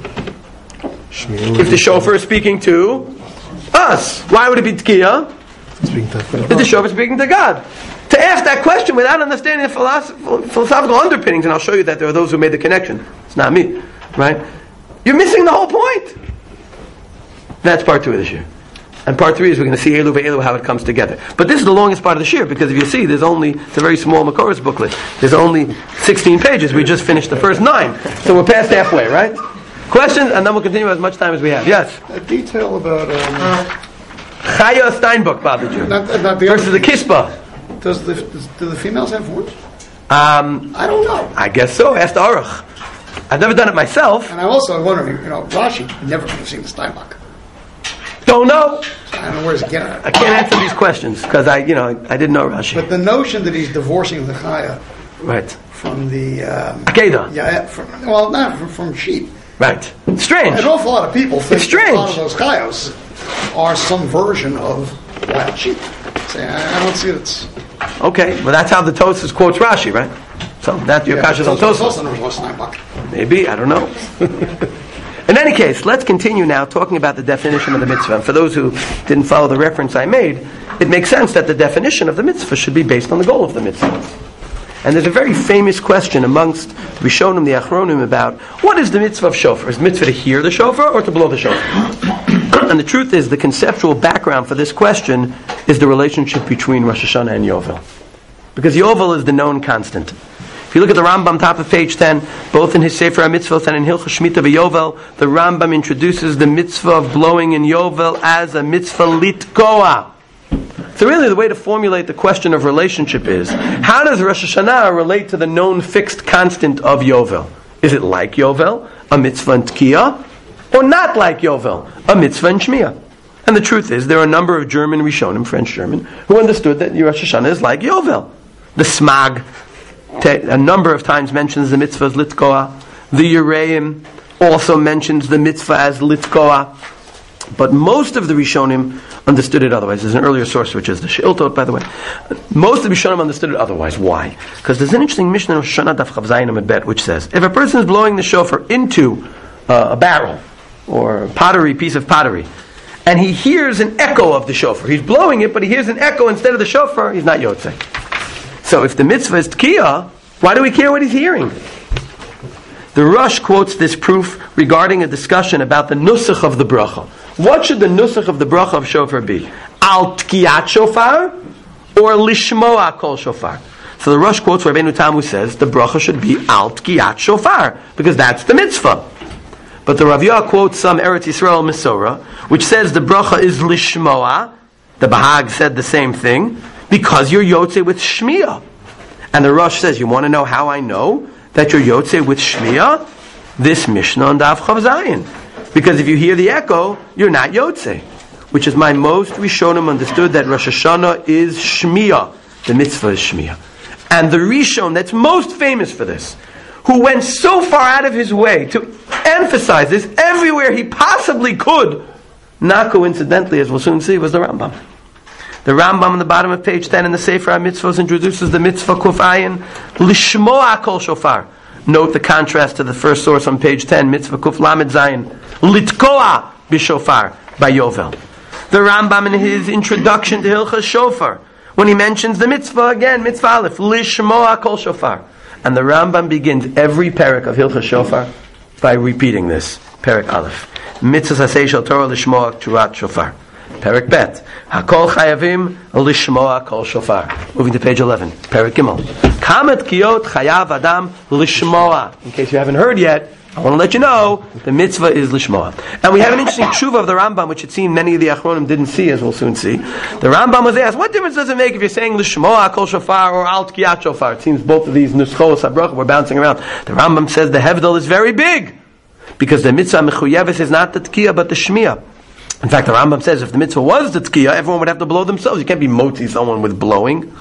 If the shofar is speaking to us. Why would it be Tkiya? Is the shofar speaking to God? To ask that question without understanding the philosophical underpinnings, and I'll show you that there are those who made the connection. It's not me, right? You're missing the whole point. That's part 2 of the shir. And part 3 is we're going to see Elu ve'elu, how it comes together. But this is the longest part of the shir, because if you see, it's a very small Makoros booklet. There's only 16 pages. We just finished the first 9. So we're past halfway, right? Questions? And then we'll continue as much time as we have. Yes? A detail about... Chaya Steinbuck bothered you. Not the versus the Kispa. Do the females have horns? I don't know. I guess so. Ask the Aruch. I've never done it myself. And I'm also wondering, Rashi never could have seen the Steinbuck. Don't know. So I don't know where he's getting it. I can't answer these questions because I didn't know Rashi. But the notion that he's divorcing the Chaya, right, from the Akeda, not from sheep, right? Strange. An awful lot of people think strange. A lot of those Chayos are some version of wild sheep. Say, I don't see it's okay. Well, that's how the Tosfos quotes Rashi, right? So that your kasha's on Tosfos. Maybe, I don't know. In any case, let's continue now talking about the definition of the mitzvah. And for those who didn't follow the reference I made, it makes sense that the definition of the mitzvah should be based on the goal of the mitzvah. And there's a very famous question amongst the Rishonim, the Achronim, about what is the mitzvah of shofar? Is the mitzvah to hear the shofar or to blow the shofar? And the truth is, the conceptual background for this question is the relationship between Rosh Hashanah and Yovel. Because Yovel is the known constant. If you look at the Rambam, top of page 10, both in his Sefer HaMitzvot and in Hilchos Shmita v'Yovel, the Rambam introduces the mitzvah of blowing in Yovel as a mitzvah litkoa. So really the way to formulate the question of relationship is, how does Rosh Hashanah relate to the known fixed constant of Yovel? Is it like Yovel, a mitzvah in Tkiyah, or not like Yovel, a mitzvah in Shmiyah? And the truth is, there are a number of German Rishonim, French German, who understood that Rosh Hashanah is like Yovel. The Smag a number of times mentions the mitzvah as litkoa. The Yereim also mentions the mitzvah as litkoa. But most of the Rishonim understood it otherwise. There's an earlier source, which is the Sheiltot, by the way. Most of the Rishonim understood it otherwise. Why? Because there's an interesting Mishnah of Shana Daf Chav Zayin Amud Bet, which says, if a person is blowing the shofar into a barrel, or a piece of pottery, and he hears an echo of the shofar, he's blowing it, but he hears an echo instead of the shofar, he's not Yotzei. So if the mitzvah is Tkiyah, why do we care what he's hearing? The Rosh quotes this proof regarding a discussion about the nusach of the bracha. What should the nusach of the bracha of shofar be? Al tkiyat shofar or lishmoa kol shofar? So the Rosh quotes Rabbeinu Tam, who says the bracha should be al tkiyat shofar because that's the mitzvah. But the Rav Yah quotes some Eretz Yisrael Mesorah, which says the bracha is lishmoa. The Bahag said the same thing because you're yotzei with shmiyah. And the Rosh says, you want to know how I know that you're yotzei with shmiyah? This Mishnah on Daf Chav Zayin. Because if you hear the echo, you're not yotzei. Which is my most Rishonim understood that Rosh Hashanah is shmiyah. The mitzvah is shmiyah. And the Rishon that's most famous for this, who went so far out of his way to emphasize this everywhere he possibly could, not coincidentally, as we'll soon see, was the Rambam. The Rambam on the bottom of page 10 in the Sefer HaMitzvos introduces the mitzvah kuf ayin lishmoa kol shofar. Note the contrast to the first source on page 10, mitzvah kuf lamed zayin litkoa b'shofar by Yovel. The Rambam in his introduction to Hilchas Shofar, when he mentions the mitzvah again, mitzvah aleph lishmoa kol shofar, and the Rambam begins every parak of Hilchas Shofar by repeating this parak aleph. Mitzvah sasei shel Torah lishmoa turat shofar. Perik Bet. Hakol chayavim lishmoa kol shofar. Moving to page 11. Perik Gimel. Kamet kiyot chayav adam lishmoa. In case you haven't heard yet, I want to let you know, the mitzvah is lishmoa. And we have an interesting tshuva of the Rambam, which it seems many of the Achronim didn't see, as we'll soon see. The Rambam was asked, what difference does it make if you're saying lishmoa kol shofar or al tkiyat shofar? It seems both of these nuschos habracha were bouncing around. The Rambam says the hevdel is very big, because the mitzvah mechuyeves is not the tkiyah but the shmiyah. In fact, the Rambam says if the mitzvah was the tkiyah, everyone would have to blow themselves. You can't be motzi someone with blowing.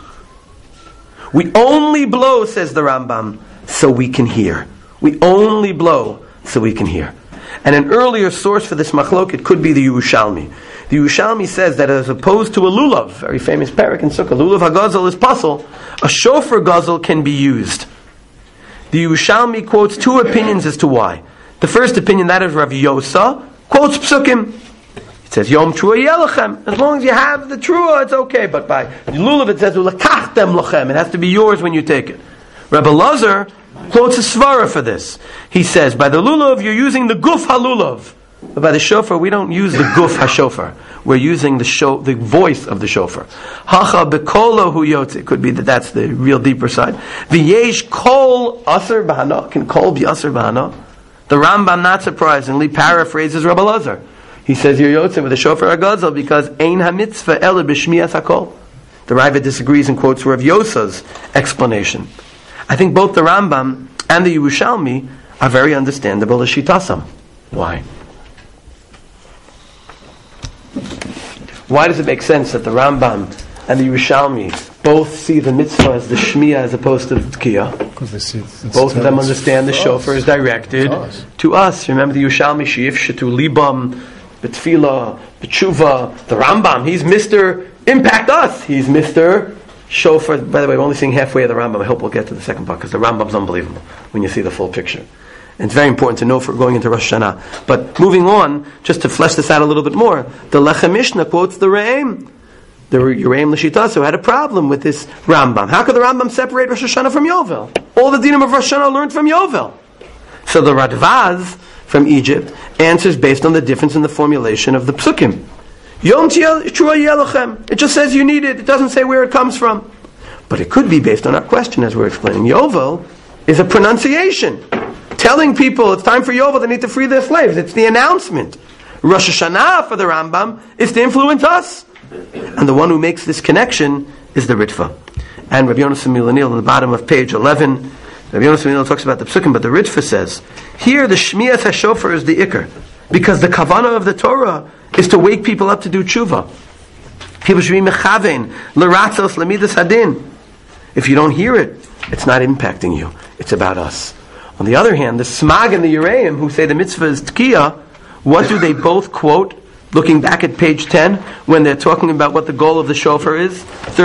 We only blow, says the Rambam, so we can hear. We only blow so we can hear. And an earlier source for this machlok, it could be the Yerushalmi. The Yerushalmi says that as opposed to a lulav, very famous parak in Sukkah, lulav hagazel is pasul, a shofar gazel can be used. The Yerushalmi quotes two opinions as to why. The first opinion, that of Rav Yosa, quotes psukim. It says Yom Trua Yelachem. As long as you have the Trua, it's okay. But by Lulav it says Ulakachtem Lachem. It has to be yours when you take it. Rebbe Lazar quotes a svara for this. He says, by the Lulav, you're using the Guf HaLulav. But by the shofar, we don't use the Guf HaShofar. We're using the voice of the shofar. Hacha Bekolo Hu Yotze. It could be that that's the real deeper side. V'yesh Kol Aser Bahana. Can Kol be Aser Bahana? The Rambam, not surprisingly, paraphrases Rebbe Lazar. He says you're Yotze with the shofar HaGazel because Ein HaMitzvah Ele B'Shmiyas HaKol. The Raiva disagrees and quotes Rav Yosa's explanation. I think both the Rambam and the Yerushalmi are very understandable as Shitasam. Why? Why does it make sense that the Rambam and the Yerushalmi both see the mitzvah as the Shmiya as opposed to the Tkiyah? Both of them understand the shofar is directed to us. Remember the Yerushalmi, Sheif Shetu Libam, B'Tfilah, B'Tshuva. The Rambam, he's Mr. Impact Us. He's Mr. Shofar. By the way, we're only seeing halfway of the Rambam. I hope we'll get to the second part because the Rambam's unbelievable when you see the full picture. And it's very important to know for going into Rosh Hashanah. But moving on, just to flesh this out a little bit more, the Lechem Mishnah quotes the Re'im. The Re'im L'Shitaso had a problem with this Rambam. How could the Rambam separate Rosh Hashanah from Yovel? All the dinim of Rosh Hashanah learned from Yovel. So the Radvaz from Egypt answers based on the difference in the formulation of the Psukim. Yom Trua Yelachem. It just says you need it. It doesn't say where it comes from. But it could be based on our question as we're explaining. Yovel is a pronunciation. Telling people it's time for Yovel, they need to free their slaves. It's the announcement. Rosh Hashanah for the Rambam is to influence us. And the one who makes this connection is the Ritva. And Rabbi Yonasan Milanil on the bottom of page 11, Rabbi Yonasan Milanil talks about the Psukim, but the Ritva says, here the Shmiyas HaShofar is the Iker. Because the Kavanah of the Torah is to wake people up to do tshuva. People should be mechavein, l'ratzos, l'midas hadin. If you don't hear it, it's not impacting you. It's about us. On the other hand, the Smag and the Yereim, who say the mitzvah is Tkiyah, what do they both quote? Looking back at page 10, when they're talking about what the goal of the shofar is,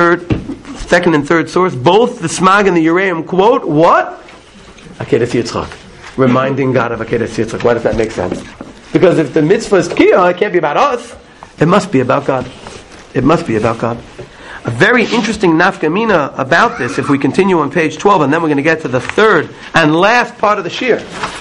second and third source, both the Smag and the Yereim quote what? Akedas Yitzchak. Reminding God of Akedas Yitzchak. Why does that make sense? Because if the mitzvah is Tkiyah, it can't be about us. It must be about God. It must be about God. A very interesting nafkamina about this, if we continue on page 12, and then we're going to get to the third and last part of the shir.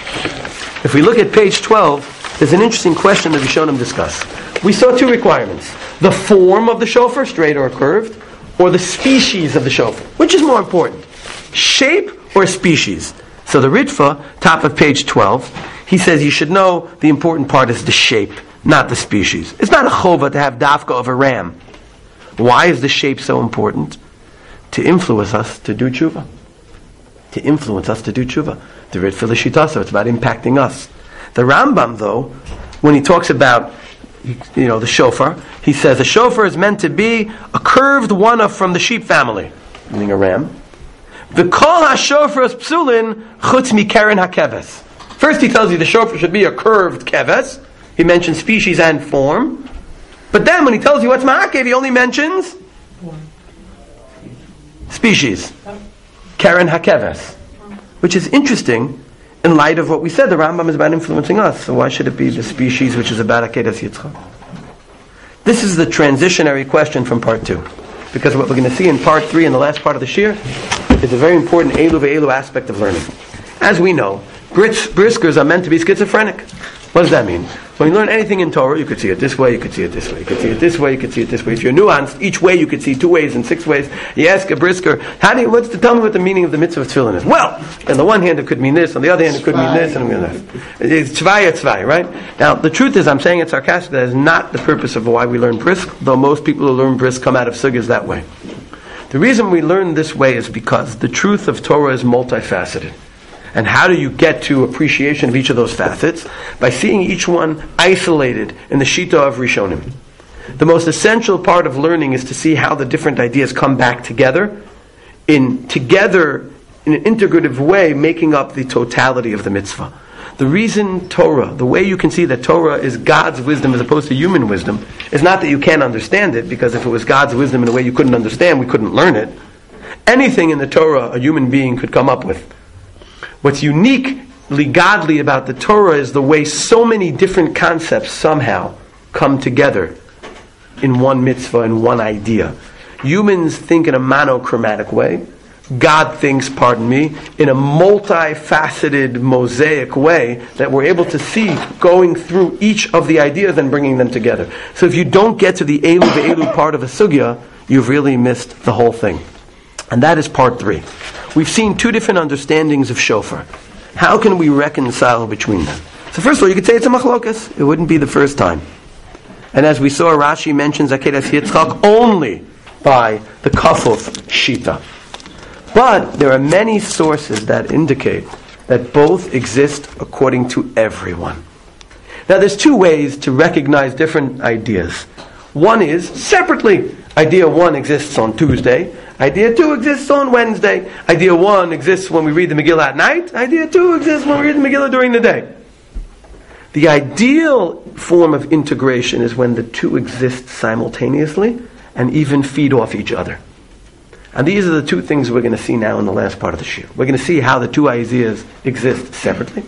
If we look at page 12, there's an interesting question that Rishonim discuss. We saw two requirements. The form of the shofar, straight or curved, or the species of the shofar. Which is more important? Shape or species? So the Ritva, top of page 12, he says you should know the important part is the shape, not the species. It's not a chova to have dafka of a ram. Why is the shape so important? To influence us to do tshuva. To influence us to do tshuva. The Ritva L'Shitaso, it's about impacting us. The Rambam, though, when he talks about the shofar, he says a shofar is meant to be a curved one from the sheep family, meaning a ram. The kol ha-shofar is psulin chutz mikeren ha-keves. First he tells you the shofar should be a curved keves. He mentions species and form. But then when he tells you what's ma'akev, he only mentions species. Keren ha-keves. Which is interesting in light of what we said. The Rambam is about influencing us. So why should it be the species which is about Akedas Yitzchak? This is the transitionary question from part 2. Because what we're going to see in part 3 and the last part of the shir is a very important Elu ve'elu aspect of learning. As we know, briskers are meant to be schizophrenic. What does that mean? When you learn anything in Torah, you could see it this way, you could see it this way, you could see it this way, you could see it this way. If you're nuanced, each way you could see 2 ways and 6 ways. You ask a brisker, tell me what the meaning of the mitzvah of tefillin is? Well, on the one hand it could mean this, on the other hand it could mean this, and it's tzvai, right? Now, the truth is, I'm saying it sarcastically, that is not the purpose of why we learn brisk, though most people who learn brisk come out of sugyas that way. The reason we learn this way is because the truth of Torah is multifaceted. And how do you get to appreciation of each of those facets? By seeing each one isolated in the Shita of Rishonim. The most essential part of learning is to see how the different ideas come back together in an integrative way, making up the totality of the mitzvah. The reason Torah, the way you can see that Torah is God's wisdom as opposed to human wisdom, is not that you can't understand it, because if it was God's wisdom in a way you couldn't understand, we couldn't learn it. Anything in the Torah a human being could come up with. What's uniquely godly about the Torah is the way so many different concepts somehow come together in one mitzvah, in one idea. Humans think in a monochromatic way. God thinks, in a multifaceted, mosaic way that we're able to see going through each of the ideas and bringing them together. So if you don't get to the Elu Ve'elu part of a sugya, you've really missed the whole thing. And that is part 3. We've seen 2 different understandings of shofar. How can we reconcile between them? So first of all, you could say it's a machlokas. It wouldn't be the first time. And as we saw, Rashi mentions Akedas Yitzchak only by the Kafuf Shita. But there are many sources that indicate that both exist according to everyone. Now there's 2 ways to recognize different ideas. One is separately. Idea 1 exists on Tuesday. Idea 2 exists on Wednesday. Idea 1 exists when we read the Megillah at night. Idea 2 exists when we read the Megillah during the day. The ideal form of integration is when the 2 exist simultaneously and even feed off each other. And these are the 2 things we're going to see now in the last part of the shir. We're going to see how the 2 ideas exist separately.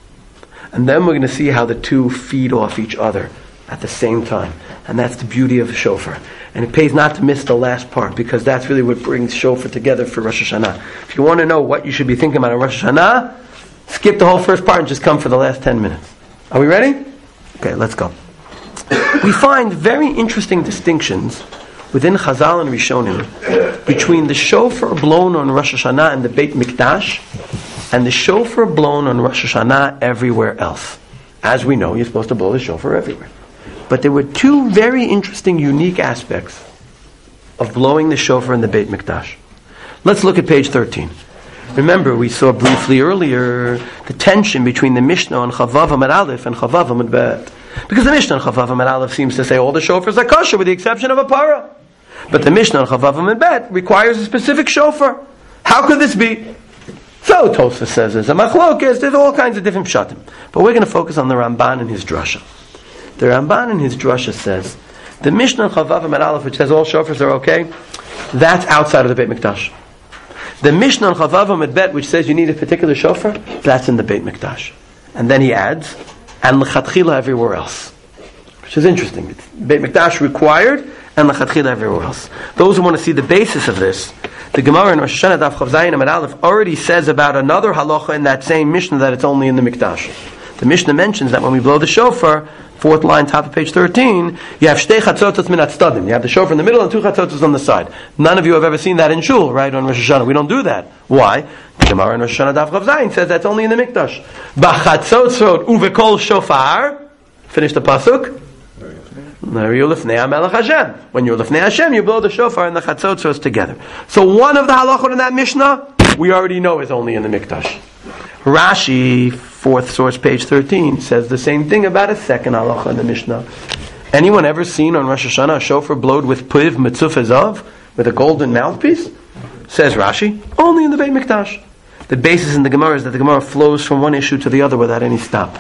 And then we're going to see how the 2 feed off each other at the same time. And that's the beauty of the shofar. And it pays not to miss the last part, because that's really what brings shofar together for Rosh Hashanah. If you want to know what you should be thinking about on Rosh Hashanah, skip the whole first part and just come for the last 10 minutes. Are we ready? Okay, let's go. We find very interesting distinctions within Chazal and Rishonim between the shofar blown on Rosh Hashanah and the Beit Mikdash and the shofar blown on Rosh Hashanah everywhere else. As we know, you're supposed to blow the shofar everywhere. But there were 2 very interesting, unique aspects of blowing the shofar in the Beit Mikdash. Let's look at page 13. Remember, we saw briefly earlier the tension between the Mishnah on Chavav Amud Aleph and Chavav Amud Bet. Because the Mishnah on Chavav Amud Aleph seems to say all the shofars are kosher with the exception of a parah. But the Mishnah on Chavav Amud Bet requires a specific shofar. How could this be? So Tosfos says there's a machlokas, there's all kinds of different pshatim. But we're going to focus on the Ramban and his drasha. The Ramban in his drasha says the Mishnah on Chavav Amud Aleph, which says all shofars are okay, that's outside of the Beit Mikdash. The Mishnah on Chavav Amud Bet, which says you need a particular shofar, that's in the Beit Mikdash. And then he adds, and l'chatchila everywhere else. Which is interesting. It's Beit Mikdash required, and l'chatchila everywhere else. Those who want to see the basis of this, the Gemara in Rosh Hashanah Daf Chav Zayin Amud Aleph already says about another halacha in that same Mishnah that it's only in the Mikdash. The Mishnah mentions that when we blow the shofar, 4th line, top of page 13, you have shtei chatzotos min hatzdadim. You have the shofar in the middle and 2 chatzotos on the side. None of you have ever seen that in shul, right, on Rosh Hashanah. We don't do that. Why? The Gemara in Rosh Hashanah Daf Chav Zayin says that's only in the Mikdash. B'chatzotzot uvekol shofar. Finish the pasuk. When you're lifnei Hashem, you blow the shofar and the chatzotzos together. So one of the halachot in that Mishnah, we already know is only in the Mikdash. Rashi, 4th source, page 13, says the same thing about a second halacha in the Mishnah. Anyone ever seen on Rosh Hashanah a shofar blowed with piv mitzuf ezav, with a golden mouthpiece? Says Rashi, only in the Beit Mikdash. The basis in the Gemara is that the Gemara flows from one issue to the other without any stop.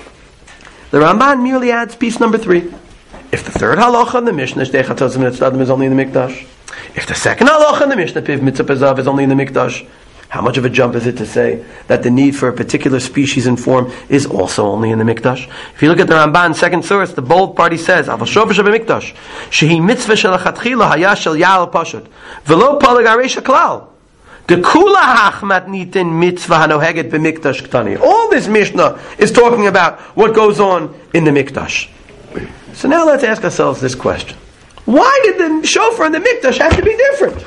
The Ramban merely adds piece number 3. If the 3rd halacha in the Mishnah, shtei chatzotos min hatzdadim, is only in the Mikdash, if the 2nd halacha in the Mishnah, piv mitzuf ezav, is only in the Mikdash, how much of a jump is it to say that the need for a particular species and form is also only in the Mikdash? If you look at the Ramban, 2nd source, the bold party says, "Aval shofar shebemikdash, shehi mitzvah shel hachatchila haya shel yal pashut, velo palag areisha klal, de kula hachmat nitin mitzvah hanoheget b'mikdash ktani." All this Mishnah is talking about what goes on in the Mikdash. So now let's ask ourselves this question: why did the shofar and the Mikdash have to be different?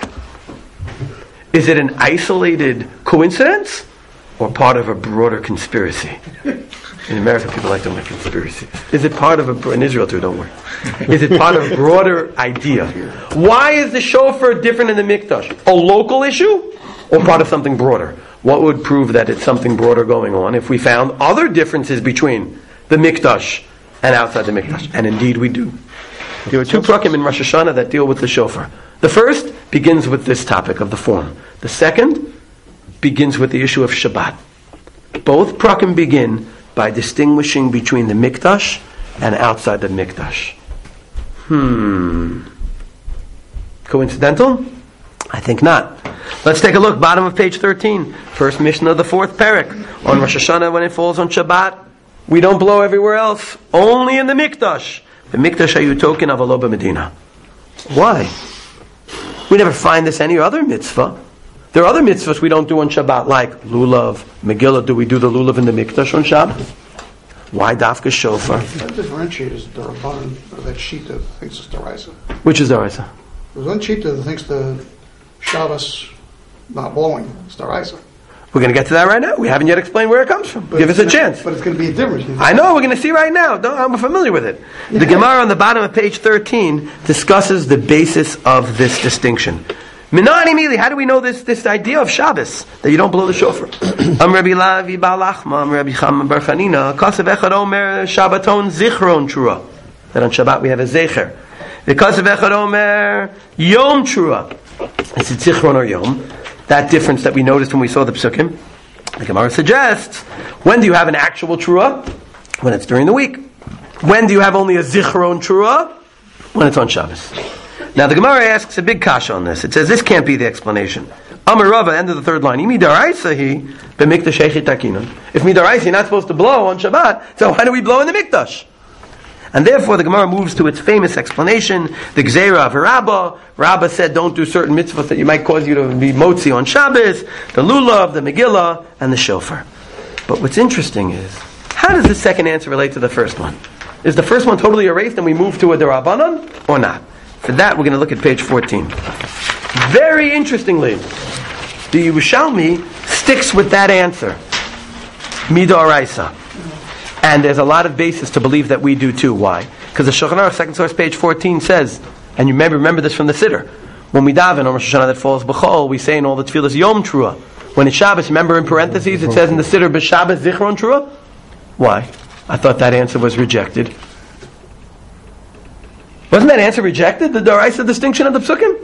Is it an isolated coincidence or part of a broader conspiracy? In America, people like to make conspiracies. Is it part of in Israel too, don't worry. Is it part of a broader idea? Why is the shofar different in the Mikdash? A local issue or part of something broader? What would prove that it's something broader going on if we found other differences between the Mikdash and outside the Mikdash? And indeed we do. There are 2 prakim in Rosh Hashanah that deal with the shofar. The first begins with this topic of the form. The second begins with the issue of Shabbat. Both prakim begin by distinguishing between the Mikdash and outside the Mikdash. Coincidental? I think not. Let's take a look. Bottom of page 13. First Mishnah of the 4th parak. On Rosh Hashanah, when it falls on Shabbat, we don't blow everywhere else. Only in the Mikdash. B'mikdash hayu token avalo b'medina. Why? We never find this any other mitzvah. There are other mitzvahs we don't do on Shabbat, like lulav, Megillah. Do we do the lulav in the mikdash on Shabbat? Why dafka shofar? That differentiates the Rabbanan of that sheet that thinks it's Daraisa. Which is Daraisa? There's one sheet that thinks the Shabbos not blowing is Daraisa. We're going to get to that right now. We haven't yet explained where it comes from. Give us a chance. But it's going to be a difference. I know, we're going to see right now. I'm familiar with it. The Gemara on the bottom of page 13 discusses the basis of this distinction. Minani Mili, how do we know this idea of Shabbos, that you don't blow the shofar? Am Rabbi Lavi Balachma, Am Rabbi Chama Bar Chanina, Kasav Echad Omer Shabbaton Zichron Trua. That on Shabbat we have a Zecher. The Kasav Echad Omer Yom Trua. Is it Zichron or Yom? That difference that we noticed when we saw the Psukim. The Gemara suggests, when do you have an actual Trua? When it's during the week. When do you have only a Zichron Trua? When it's on Shabbos. Now the Gemara asks a big kasha on this. It says this can't be the explanation. Amar Rava, end of the third line. If midaraisa you're not supposed to blow on Shabbat, so why do we blow in the mikdash? And therefore the Gemara moves to its famous explanation, the Gzeira of Rabbah. Rabbah said don't do certain mitzvahs that you might cause you to be motzi on Shabbos, the lulav, the Megillah, and the shofar. But what's interesting is, how does the second answer relate to the first one? Is the first one totally erased and we move to a Derabanan, or not? For that, we're going to look at page 14. Very interestingly, the Yerushalmi sticks with that answer, Midoraisa. And there's a lot of basis to believe that we do too. Why? Because the Shulchan Aruch, second source, page 14 says, and you remember this from the Siddur, when we daven on Rosh Hashanah that falls B'chol, we say in all the tefillas Yom Trua. When it's Shabbos, remember in parentheses it says in the Siddur B'Shabbos Zichron Trua? Why? I thought that answer was rejected. Wasn't that answer rejected? The Daraisa distinction of the Psukim?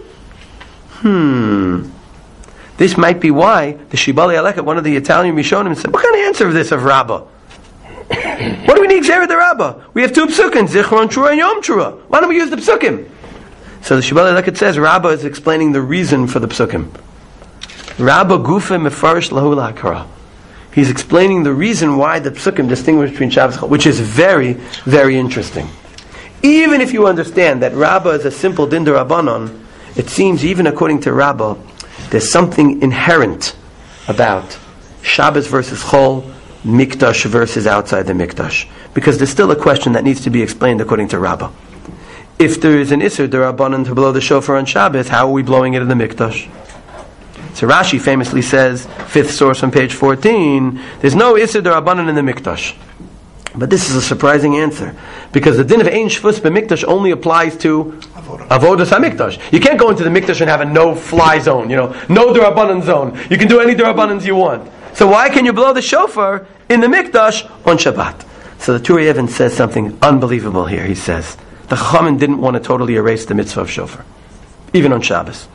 This might be why the Shibali Aleket, one of the Italian Rishonim, said, what kind of answer is this of Rabbah? What do we need Gzeira de Rabbah? We have two Psukim, Zichron Trua and Yom Trua. Why don't we use the Psukim? So the Shibali Aleket says Rabbah is explaining the reason for the Psukim. Rabbah Gufa Mefarish Lahu L'Hakara. He's explaining the reason why the Psukim distinguish between Shabbos, which is very, very interesting. Even if you understand that Rabbah is a simple din d'Rabbanan, it seems even according to Rabbah, there's something inherent about Shabbos versus Chol, Mikdash versus outside the Mikdash. Because there's still a question that needs to be explained according to Rabbah. If there is an Isser d'Rabbanan to blow the shofar on Shabbos, how are we blowing it in the Mikdash? So Rashi famously says, fifth source on page 14, there's no Isser d'Rabbanan in the Mikdash. But this is a surprising answer, because the din of Ein Shvus b'Mikdash only applies to Avodas HaMikdash. You can't go into the Mikdash and have a no-fly zone, no D'Rabbanan zone. You can do any D'Rabbanans you want. So why can you blow the shofar in the Mikdash on Shabbat? So the Turei Even says something unbelievable here. He says, the Chachamim didn't want to totally erase the mitzvah of shofar, even on Shabbos.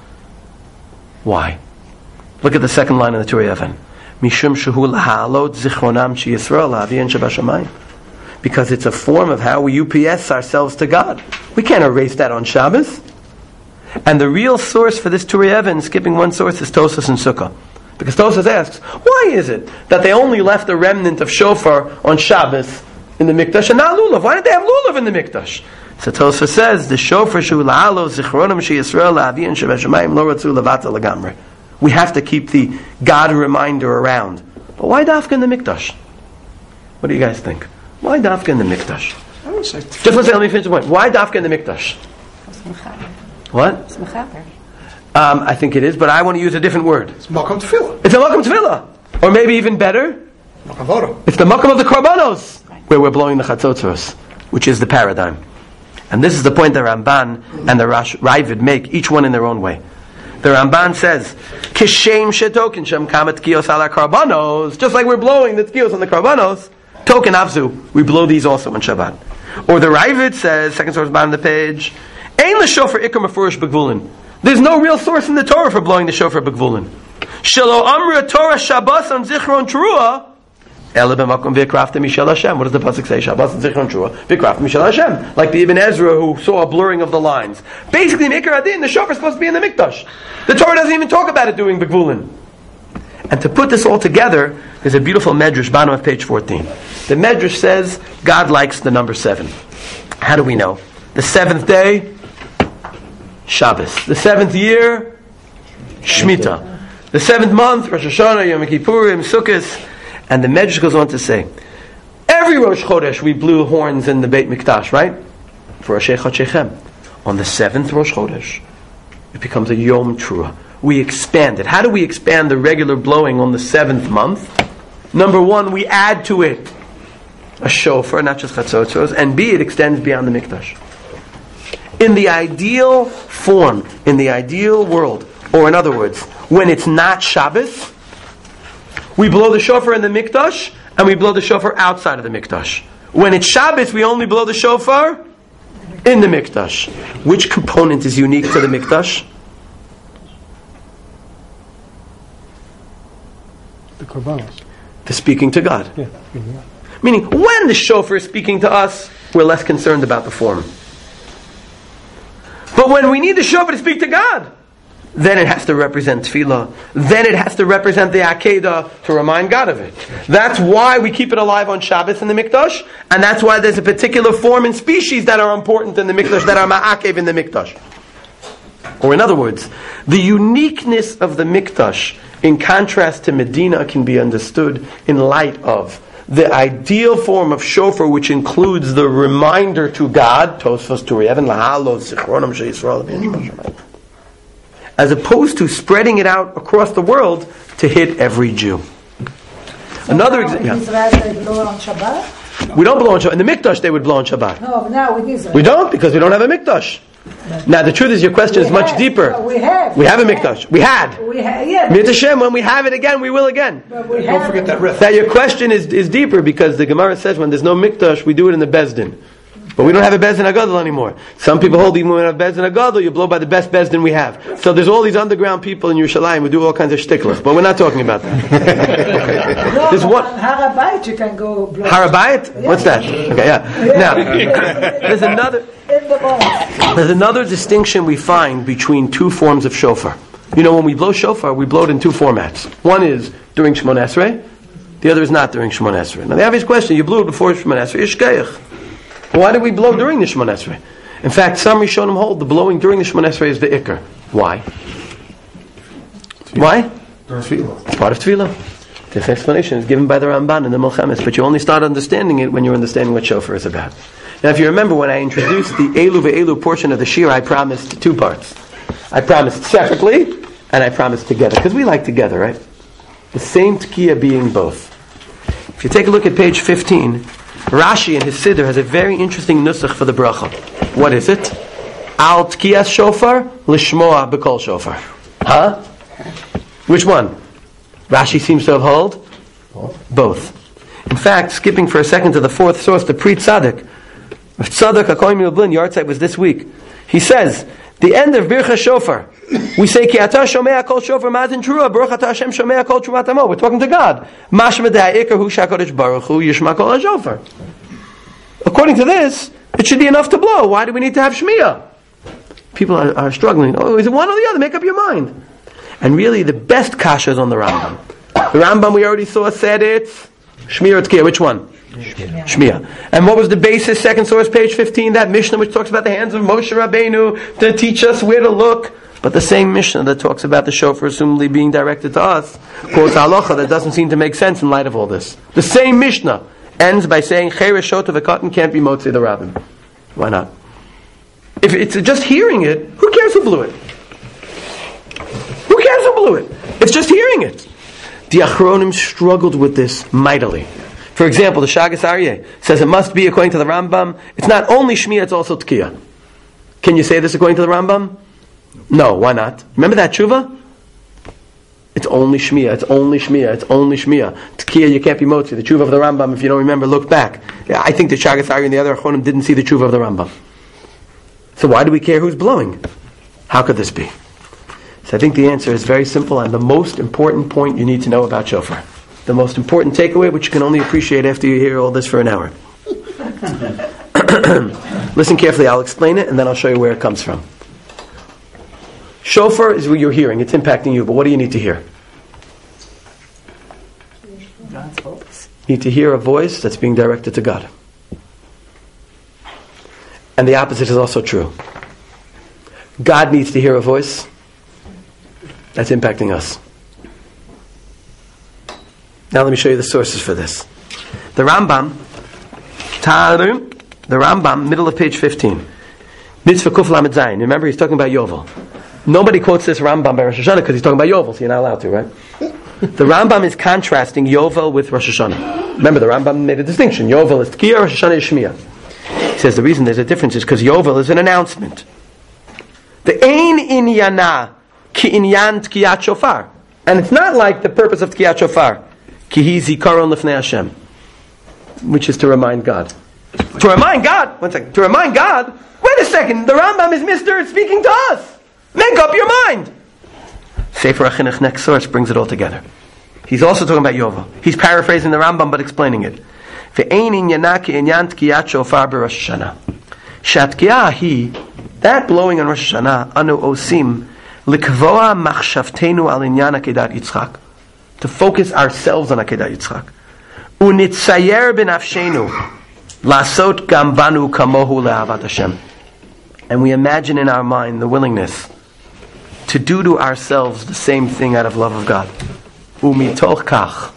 Why? Look at the second line of the Turei Even. Mishum shehu laha'alot zichronam she Yisrael la'aviyan shabashamayim. Because it's a form of how we UPS ourselves to God. We can't erase that on Shabbos. And the real source for this Turei Even, skipping one source, is Tosas and Sukkah. Because Tosas asks, why is it that they only left a remnant of shofar on Shabbos in the Mikdash and not lulav? Why did they have lulav in the Mikdash? So Tosas says, the shofar shehu laha'alot zichronam she Yisrael la'aviyan shabashamayim lo ratzu levata legamre. We have to keep the God reminder around. But why dafka in the Mikdash? What do you guys think? Why dafka in the Mikdash? I would say... Just let me finish the point. Why dafka in the Mikdash? What? I think it is, but I want to use a different word. It's Makam Tefillah. It's a Makam Tefillah. Or maybe even better, Makam Voda. it's the Makam of the Korbanos, where we're blowing the Chatzotzos, which is the paradigm. And this is the point that Ramban and the Ravid make, each one in their own way. The Ramban says, Kishem shetokin shem kamat kios ala karbanos. Just like we're blowing the kios on the karbanos, token avzu, we blow these also on Shabbat. Or the Ravid says, second source bottom of the page, Ein l'shofar ikar mefurish b'gvulin. There's no real source in the Torah for blowing the shofar b'gvulin. Shelo amra Torah Shabbos on zichron trua. Ela b'makom v'krafta mishal Hashem. What does the pasuk say? Shabbos and zichron trua v'krafta mishal Hashem. Like the Ibn Ezra who saw a blurring of the lines. Basically, in Ikar Adin, the shofar is supposed to be in the Mikdash. The Torah doesn't even talk about it doing b'gvulin. And to put this all together, there's a beautiful medrash, bottom of page 14. The medrash says God likes the number 7. How do we know? The 7th day, Shabbos. The 7th year, Shemitah. The 7th month, Rosh Hashanah, Yom Kippurim, Sukkot. And the Medrash goes on to say, every Rosh Chodesh we blew horns in the Beit Mikdash, right? For Rosh Chodshechem. On the 7th Rosh Chodesh, it becomes a Yom Teruah. We expand it. How do we expand the regular blowing on the 7th month? Number one, we add to it a shofar, not just chatzotzos, and B, it extends beyond the Mikdash. In the ideal form, in the ideal world, or in other words, when it's not Shabbos, we blow the shofar in the Mikdash, and we blow the shofar outside of the Mikdash. When it's Shabbos, we only blow the shofar in the Mikdash. Which component is unique to the Mikdash? The korbanos. The speaking to God. Yeah. Meaning, when the shofar is speaking to us, we're less concerned about the form. But when we need the shofar to speak to God, then it has to represent tefillah. Then it has to represent the Akedah to remind God of it. That's why we keep it alive on Shabbos in the Mikdash, and that's why there's a particular form and species that are important in the Mikdash, that are ma'akev in the Mikdash. Or in other words, the uniqueness of the Mikdash, in contrast to Medina, can be understood in light of the ideal form of shofar, which includes the reminder to God, Tosfos Turei Even Lahalo Zichronam She'Yisrael, as opposed to spreading it out across the world to hit every Jew. So another example. example. Israel they blow on Shabbat? We don't blow on Shabbat. In the Mikdash they would blow on Shabbat. No, now with Israel. We don't, because we don't have a Mikdash. Now the truth is, your question is much deeper. No, we have a Mikdash. We had. Yeah. Mit Hashem, when we have it again, we will again. But we Don't forget that riff. Now your question is deeper, because the Gemara says when there's no Mikdash, we do it in the Bezdin. But we don't have a Bezdin Agadol anymore. Some people hold even when we have Bezdin Agadol, you blow by the best Bezdin we have. So there's all these underground people in Yerushalayim who do all kinds of shtickler, but we're not talking about that. No, There's one. on Har HaBayit you can go blow. Har HaBayit? What's that? Okay, yeah. Now, there's another. In the mosque. There's another distinction we find between two forms of shofar. You know, when we blow shofar, we blow it in two formats. One is during Shemon Esrei, the other is not during Shemon Esrei. Now the obvious question, you blew it before Shemon Esrei, Yishkeich. Why do we blow during the Shemon Esrei? In fact, some Rishonim hold the blowing during the Shemon Esrei is the Iker. Why? Why? It's part of Tefillah. This explanation is given by the Ramban in the Milchemes, but you only start understanding it when you're understanding what shofar is about. Now, if you remember, when I introduced the Elu ve'elu portion of the Shir, I promised two parts. I promised separately, and I promised together, because we like together, right? The same Tkiya being both. If you take a look at page 15, Rashi in his Siddur has a very interesting nusach for the bracha. What is it? Al Tkiyas shofar, lishmoa b'kol shofar. Huh? Which one? Rashi seems to have held both. In fact, skipping for a second to the fourth source, the Pri Tzaddik, Tzaddik HaKohen Lublin, Yartzeit was this week. He says, the end of Bircha Shofar, we say, Ki ata shomea kol shofar mazin trua, Baruch ata Hashem shomea kol trumat amo. We're talking to God. Mashma da'ikar hu shakodesh baruch hu yishma kol ha-shofar. According to this, it should be enough to blow. Why do we need to have Shmiya? People are struggling. Oh, is it one or the other? Make up your mind. And really, the best kasha is on the Rambam. The Rambam we already saw said it's Shmiya or Tkiyah. Which one? Shmiya. And what was the basis? Second source, page 15, that Mishnah which talks about the hands of Moshe Rabbeinu to teach us where to look. But the same Mishnah that talks about the shofar assumably being directed to us quotes halacha that doesn't seem to make sense in light of all this. The same Mishnah ends by saying Cheresh shota v'katan can't be motzi the rabbin. Why not? If it's just hearing it, who cares who blew it? Who cares who blew it? It's just hearing it. The Achronim struggled with this mightily. For example, the Shagas Aryeh says it must be according to the Rambam. It's not only Shmiya, it's also Tkiyah. Can you say this according to the Rambam? No, why not? Remember that tshuva? It's only Shmiya, it's only Shmiya, it's only Shmiya. Tkiyah, you can't be motzi. The tshuva of the Rambam, if you don't remember, look back. I think the Shagas Aryeh and the other Achronim didn't see the tshuva of the Rambam. So why do we care who's blowing? How could this be? So I think the answer is very simple, and the most important point you need to know about shofar. The most important takeaway, which you can only appreciate after you hear all this for an hour. Listen carefully, I'll explain it, and then I'll show you where it comes from. Shofar is what you're hearing. It's impacting you, but what do you need to hear? God's voice. You need to hear a voice that's being directed to God. And the opposite is also true. God needs to hear a voice that's impacting us. Now let me show you the sources for this. The Rambam, middle of page 15. Mitzvah Kuf Lamed Zayin. Remember, he's talking about Yovel. Nobody quotes this Rambam by Rosh Hashanah because he's talking about Yovel, so you're not allowed to, right? The Rambam is contrasting Yovel with Rosh Hashanah. Remember, the Rambam made a distinction. Yovel is Tkiyah, Rosh Hashanah is Shmiyah. He says the reason there's a difference is because Yovel is an announcement. The Ein Inyana Ki Inyan Tkiyat Shofar. And it's not like the purpose of Tkiyat Shofar. Ki Hi Zikaron Lefnei Hashem. Which is to remind God. To remind God? One second. To remind God? Wait a second. The Rambam is Mr. speaking to us. Make up your mind. Sefer HaChinuch, next source, brings it all together. He's also talking about Yovel. He's paraphrasing the Rambam but explaining it. Ve'ein inyana ki inyan tkiyat shofar b'Rosh Hashanah. Shatkiah hi, that blowing on Rosh Hashanah, anu osim, likvoa machshavtenu al inyan akedat Yitzchak. To focus ourselves on Akedat Yitzchak. Unitzayer b'nafshenu, lasot gam banu kamohu le'avat Hashem. And we imagine in our mind the willingness to do to ourselves the same thing out of love of God. Umitoch kach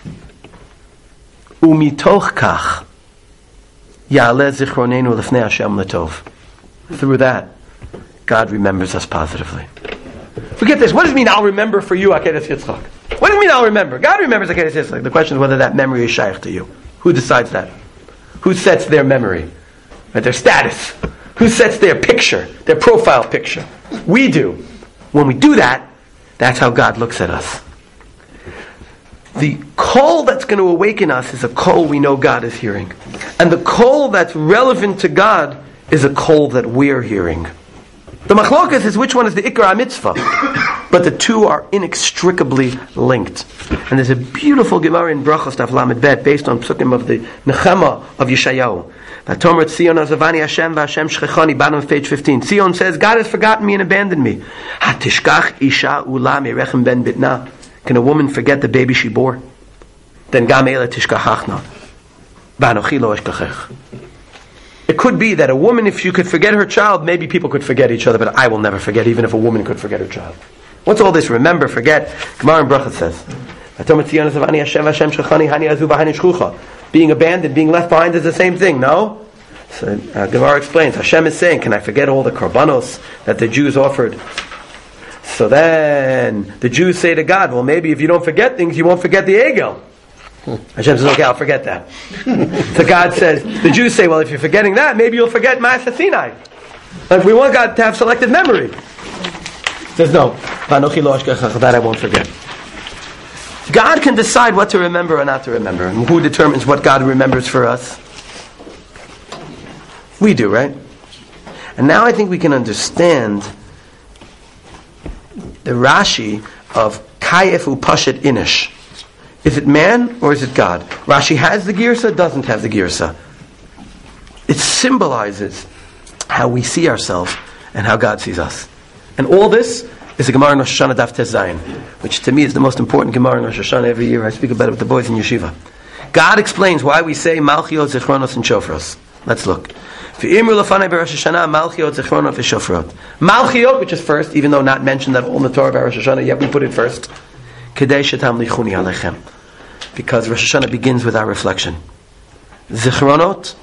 ya'aleh zichronenu lefnei Hashem letov. Through that, God remembers us positively. Forget this. What does it mean, I'll remember for you Akedat Yitzchak? What does it mean, I'll remember? God remembers Akedat Yitzchak. The question is whether that memory is shaykh to you. Who decides that? Who sets their memory? Their status? Who sets their picture, their profile picture? We do. When we do that, that's how God looks at us. The call that's going to awaken us is a call we know God is hearing. And the call that's relevant to God is a call that we're hearing. The machlokas is which one is the ikar mitzvah. But the two are inextricably linked. And there's a beautiful Gemara in Brachos Daf Lamed Bet based on psukim of the Nechema of Yeshayahu. Tomer Tzion Azavani Hashem v'Hashem Shchechani, bottom of page 15. Tzion says, God has forgotten me and abandoned me. Hatishkach isha ula merechem ben bitna. Can a woman forget the baby she bore? Then gam eila tishkachachna. V'anochi lo eshkachech. It could be that a woman, if she could forget her child, maybe people could forget each other, but I will never forget, even if a woman could forget her child. What's all this? Remember, forget. Gemara in Brachot says, being abandoned, being left behind is the same thing, no? So Gemara explains, Hashem is saying, can I forget all the korbanos that the Jews offered? So then the Jews say to God, well, maybe if you don't forget things, you won't forget the Egel. Hashem says, okay, I'll forget that. So God says, the Jews say, well, if you're forgetting that, maybe you'll forget Ma'aseh Sinai. Like we want God to have selective memory. He says, no, that I won't forget. God can decide what to remember or not to remember. And who determines what God remembers for us? We do, right? And now I think we can understand the Rashi of Kayef Upashet Inish. Is it man or is it God? Rashi has the girsa, doesn't have the girsa. It symbolizes how we see ourselves and how God sees us. And all this is a Gemara in Rosh Hashanah Daf Tes Zayin, which to me is the most important Gemara in Rosh Hashanah every year. I speak about it with the boys in Yeshiva. God explains why we say Malchiot, Zichronos, and Shofros. Let's look. Malchiot, which is first, even though not mentioned at all in the Torah by Rosh Hashanah, yet we put it first. Because Rosh Hashanah begins with our reflection. Zichronot,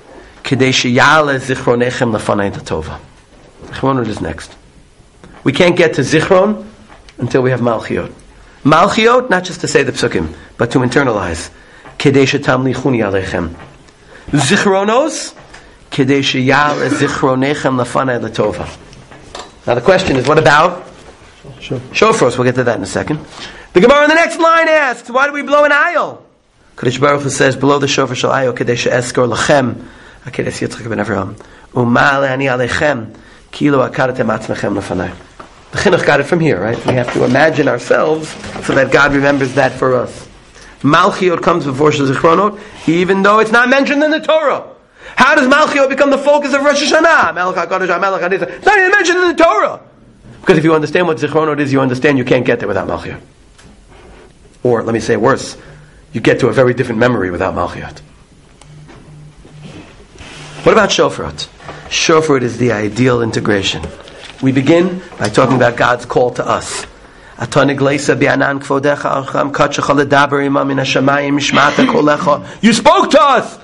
Zichronot is next. We can't get to Zichron until we have Malchiot. Malchiot, not just to say the psukim, but to internalize. Zichronos, now the question is, what about Shofros? We'll get to that in a second. The Gemara in the next line asks, why do we blow an ayil? Kadosh Baruch Hu says, below the shofar shel ayil, kadesh eskor lachem, akedes Yitzchak ben Avraham, u'ma'ale ani alechem, kilo akaratem atzmechem lefanai. The chinuch got it from here, right? We have to imagine ourselves so that God remembers that for us. Malchiot comes before Zichronot, even though it's not mentioned in the Torah. How does Malchiot become the focus of Rosh Hashanah? It's not even mentioned in the Torah. Because if you understand what Zichronot is, you understand you can't get there without Malchiot. Or, let me say worse, you get to a very different memory without Malchiot. What about Shofrot? Shofar is the ideal integration. We begin by talking about God's call to us. You spoke to us!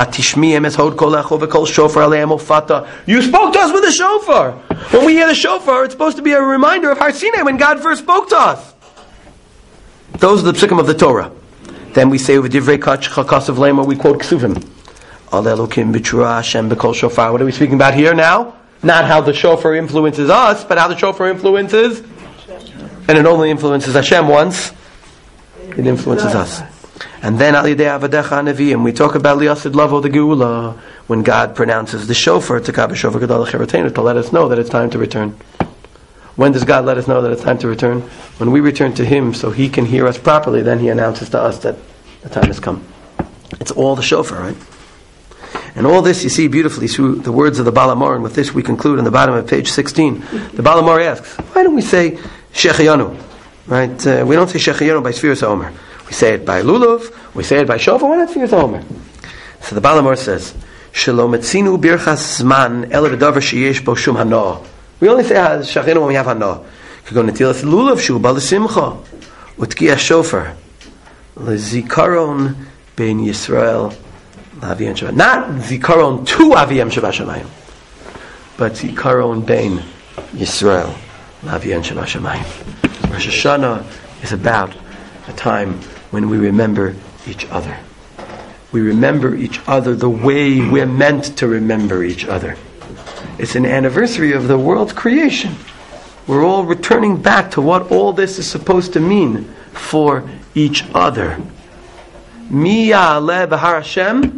You spoke to us with a shofar. When we hear the shofar, it's supposed to be a reminder of Har Sinai when God first spoke to us. Those are the psukim of the Torah. Then we say, we quote Ksuvim. What are we speaking about here now? Not how the shofar influences us, but how the shofar influences, and it only influences Hashem once, it influences us. And then we talk about Liyasid Lavo the Geula, when God pronounces the shofar to let us know that it's time to return. When does God let us know that it's time to return? When we return to Him so He can hear us properly, then He announces to us that the time has come. It's all the shofar, right? And all this you see beautifully through the words of the Baal HaMaor, and with this we conclude on the bottom of page 16. The Baal HaMaor asks, why don't we say Shechayanu? Right? We don't say Shechayanu by Sfiras HaOmer. We say it by Lulav, we say it by Shofar, why not Sfiras HaOmer? So the Baal HaMaor says, Shalom etzinu birchas zman ela b'davar sheyesh bo shum hanoah. We only say Shechayanu when we have hanoah. K'gon netilas Lulav shu ba l'simcha u'tkiya shofar l'zikaron ben Yisrael. Not zikaron to Aviyam Shabashamayim, but zikaron bein Yisrael Aviyam Shabashamayim. Rosh Hashanah is about a time when we remember each other. We remember each other the way we're meant to remember each other. It's an anniversary of the world's creation. We're all returning back to what all this is supposed to mean for each other. Mi ya'aleh b'har Hashem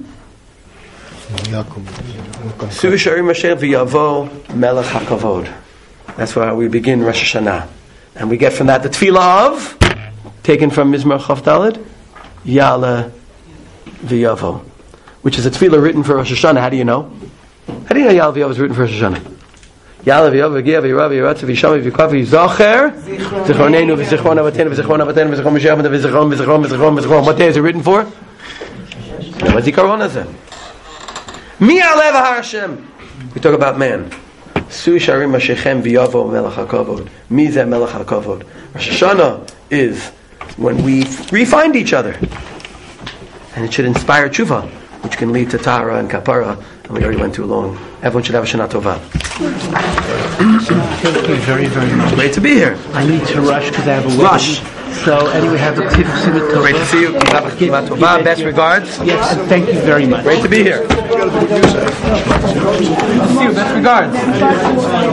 Su'isharim Hashem v'yavo melech hakavod. That's why we begin Rosh Hashanah. And we get from that the tefillah of, taken from Mizmor Chaf Daled, Ya'aleh v'yavo, which is a tefillah written for Rosh Hashanah. How do you know? How do you know Ya'aleh v'yavo is written for Rosh Hashanah? Ya'aleh v'yavo v'giyah v'yirav v'yiratz v'yisham v'yikvav v'yizocher Zichronenu v'zichron avatenu v'zichron avatenu v'zichron Mashiach v'zichron v'zichron v'zichron v'zichron. What day is it written for? What zikaron is it? Mi alev Hashem. We talk about man. Su sharim mashechem v'yavo melech hakavod. Mi zeh melech hakavod. Rosh Hashanah is when we re-find each other, and it should inspire tshuva, which can lead to tahara and kapara. And we already went too long. Everyone should have a Shana Tova. Thank you very, very much. Great to be here. I need to rush because I have a wedding. Rush. So anyway, have a tip. Great to see you. Best regards. Yes, and thank you very much. Great to be here. See you. Best regards.